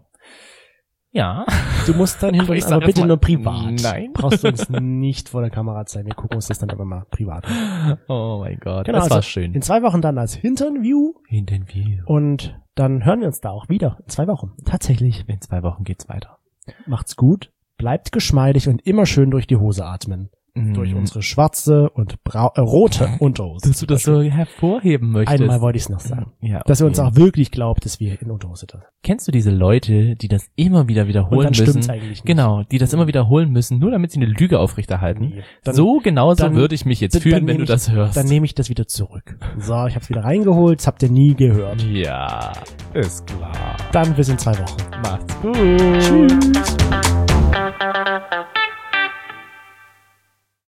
Speaker 3: ja.
Speaker 1: Du musst dann
Speaker 3: Aber
Speaker 1: hinten,
Speaker 3: ich
Speaker 1: aber,
Speaker 3: sag
Speaker 1: bitte
Speaker 3: erst mal,
Speaker 1: nur privat.
Speaker 3: nein.
Speaker 1: Brauchst du uns nicht vor der Kamera zeigen. Wir gucken uns das dann aber mal privat an.
Speaker 3: Oh mein Gott,
Speaker 1: Genau,
Speaker 3: das war
Speaker 1: also
Speaker 3: schön.
Speaker 1: In zwei Wochen dann als Hinternview
Speaker 3: Hinternview.
Speaker 1: und dann hören wir uns da auch wieder. In zwei Wochen. Tatsächlich.
Speaker 3: In zwei Wochen geht's weiter.
Speaker 1: Macht's gut. Bleibt geschmeidig und immer schön durch die Hose atmen. Durch
Speaker 3: Mhm.
Speaker 1: unsere schwarze und brau äh, rote Unterhose.
Speaker 3: Dass du das so hervorheben möchtest.
Speaker 1: Einmal wollte ich es noch sagen.
Speaker 3: Ja,
Speaker 1: Dass ihr uns
Speaker 3: okay.
Speaker 1: auch wirklich glaubt, dass wir in Unterhose da sind.
Speaker 3: Kennst du diese Leute, die das immer wieder
Speaker 1: Und
Speaker 3: wiederholen
Speaker 1: dann stimmt's
Speaker 3: müssen?
Speaker 1: eigentlich nicht.
Speaker 3: Genau, die das immer wiederholen müssen, nur damit sie eine Lüge aufrechterhalten.
Speaker 1: Nee. Dann-
Speaker 3: so genauso
Speaker 1: dann-
Speaker 3: würde ich mich jetzt
Speaker 1: dann
Speaker 3: fühlen, wenn
Speaker 1: nehme
Speaker 3: du
Speaker 1: ich-
Speaker 3: das hörst.
Speaker 1: Dann nehme ich das wieder zurück. So, ich hab's wieder reingeholt. Das habt ihr nie gehört.
Speaker 3: ja, ist klar.
Speaker 1: Dann bis in zwei Wochen.
Speaker 3: Macht's gut.
Speaker 1: Tschüss.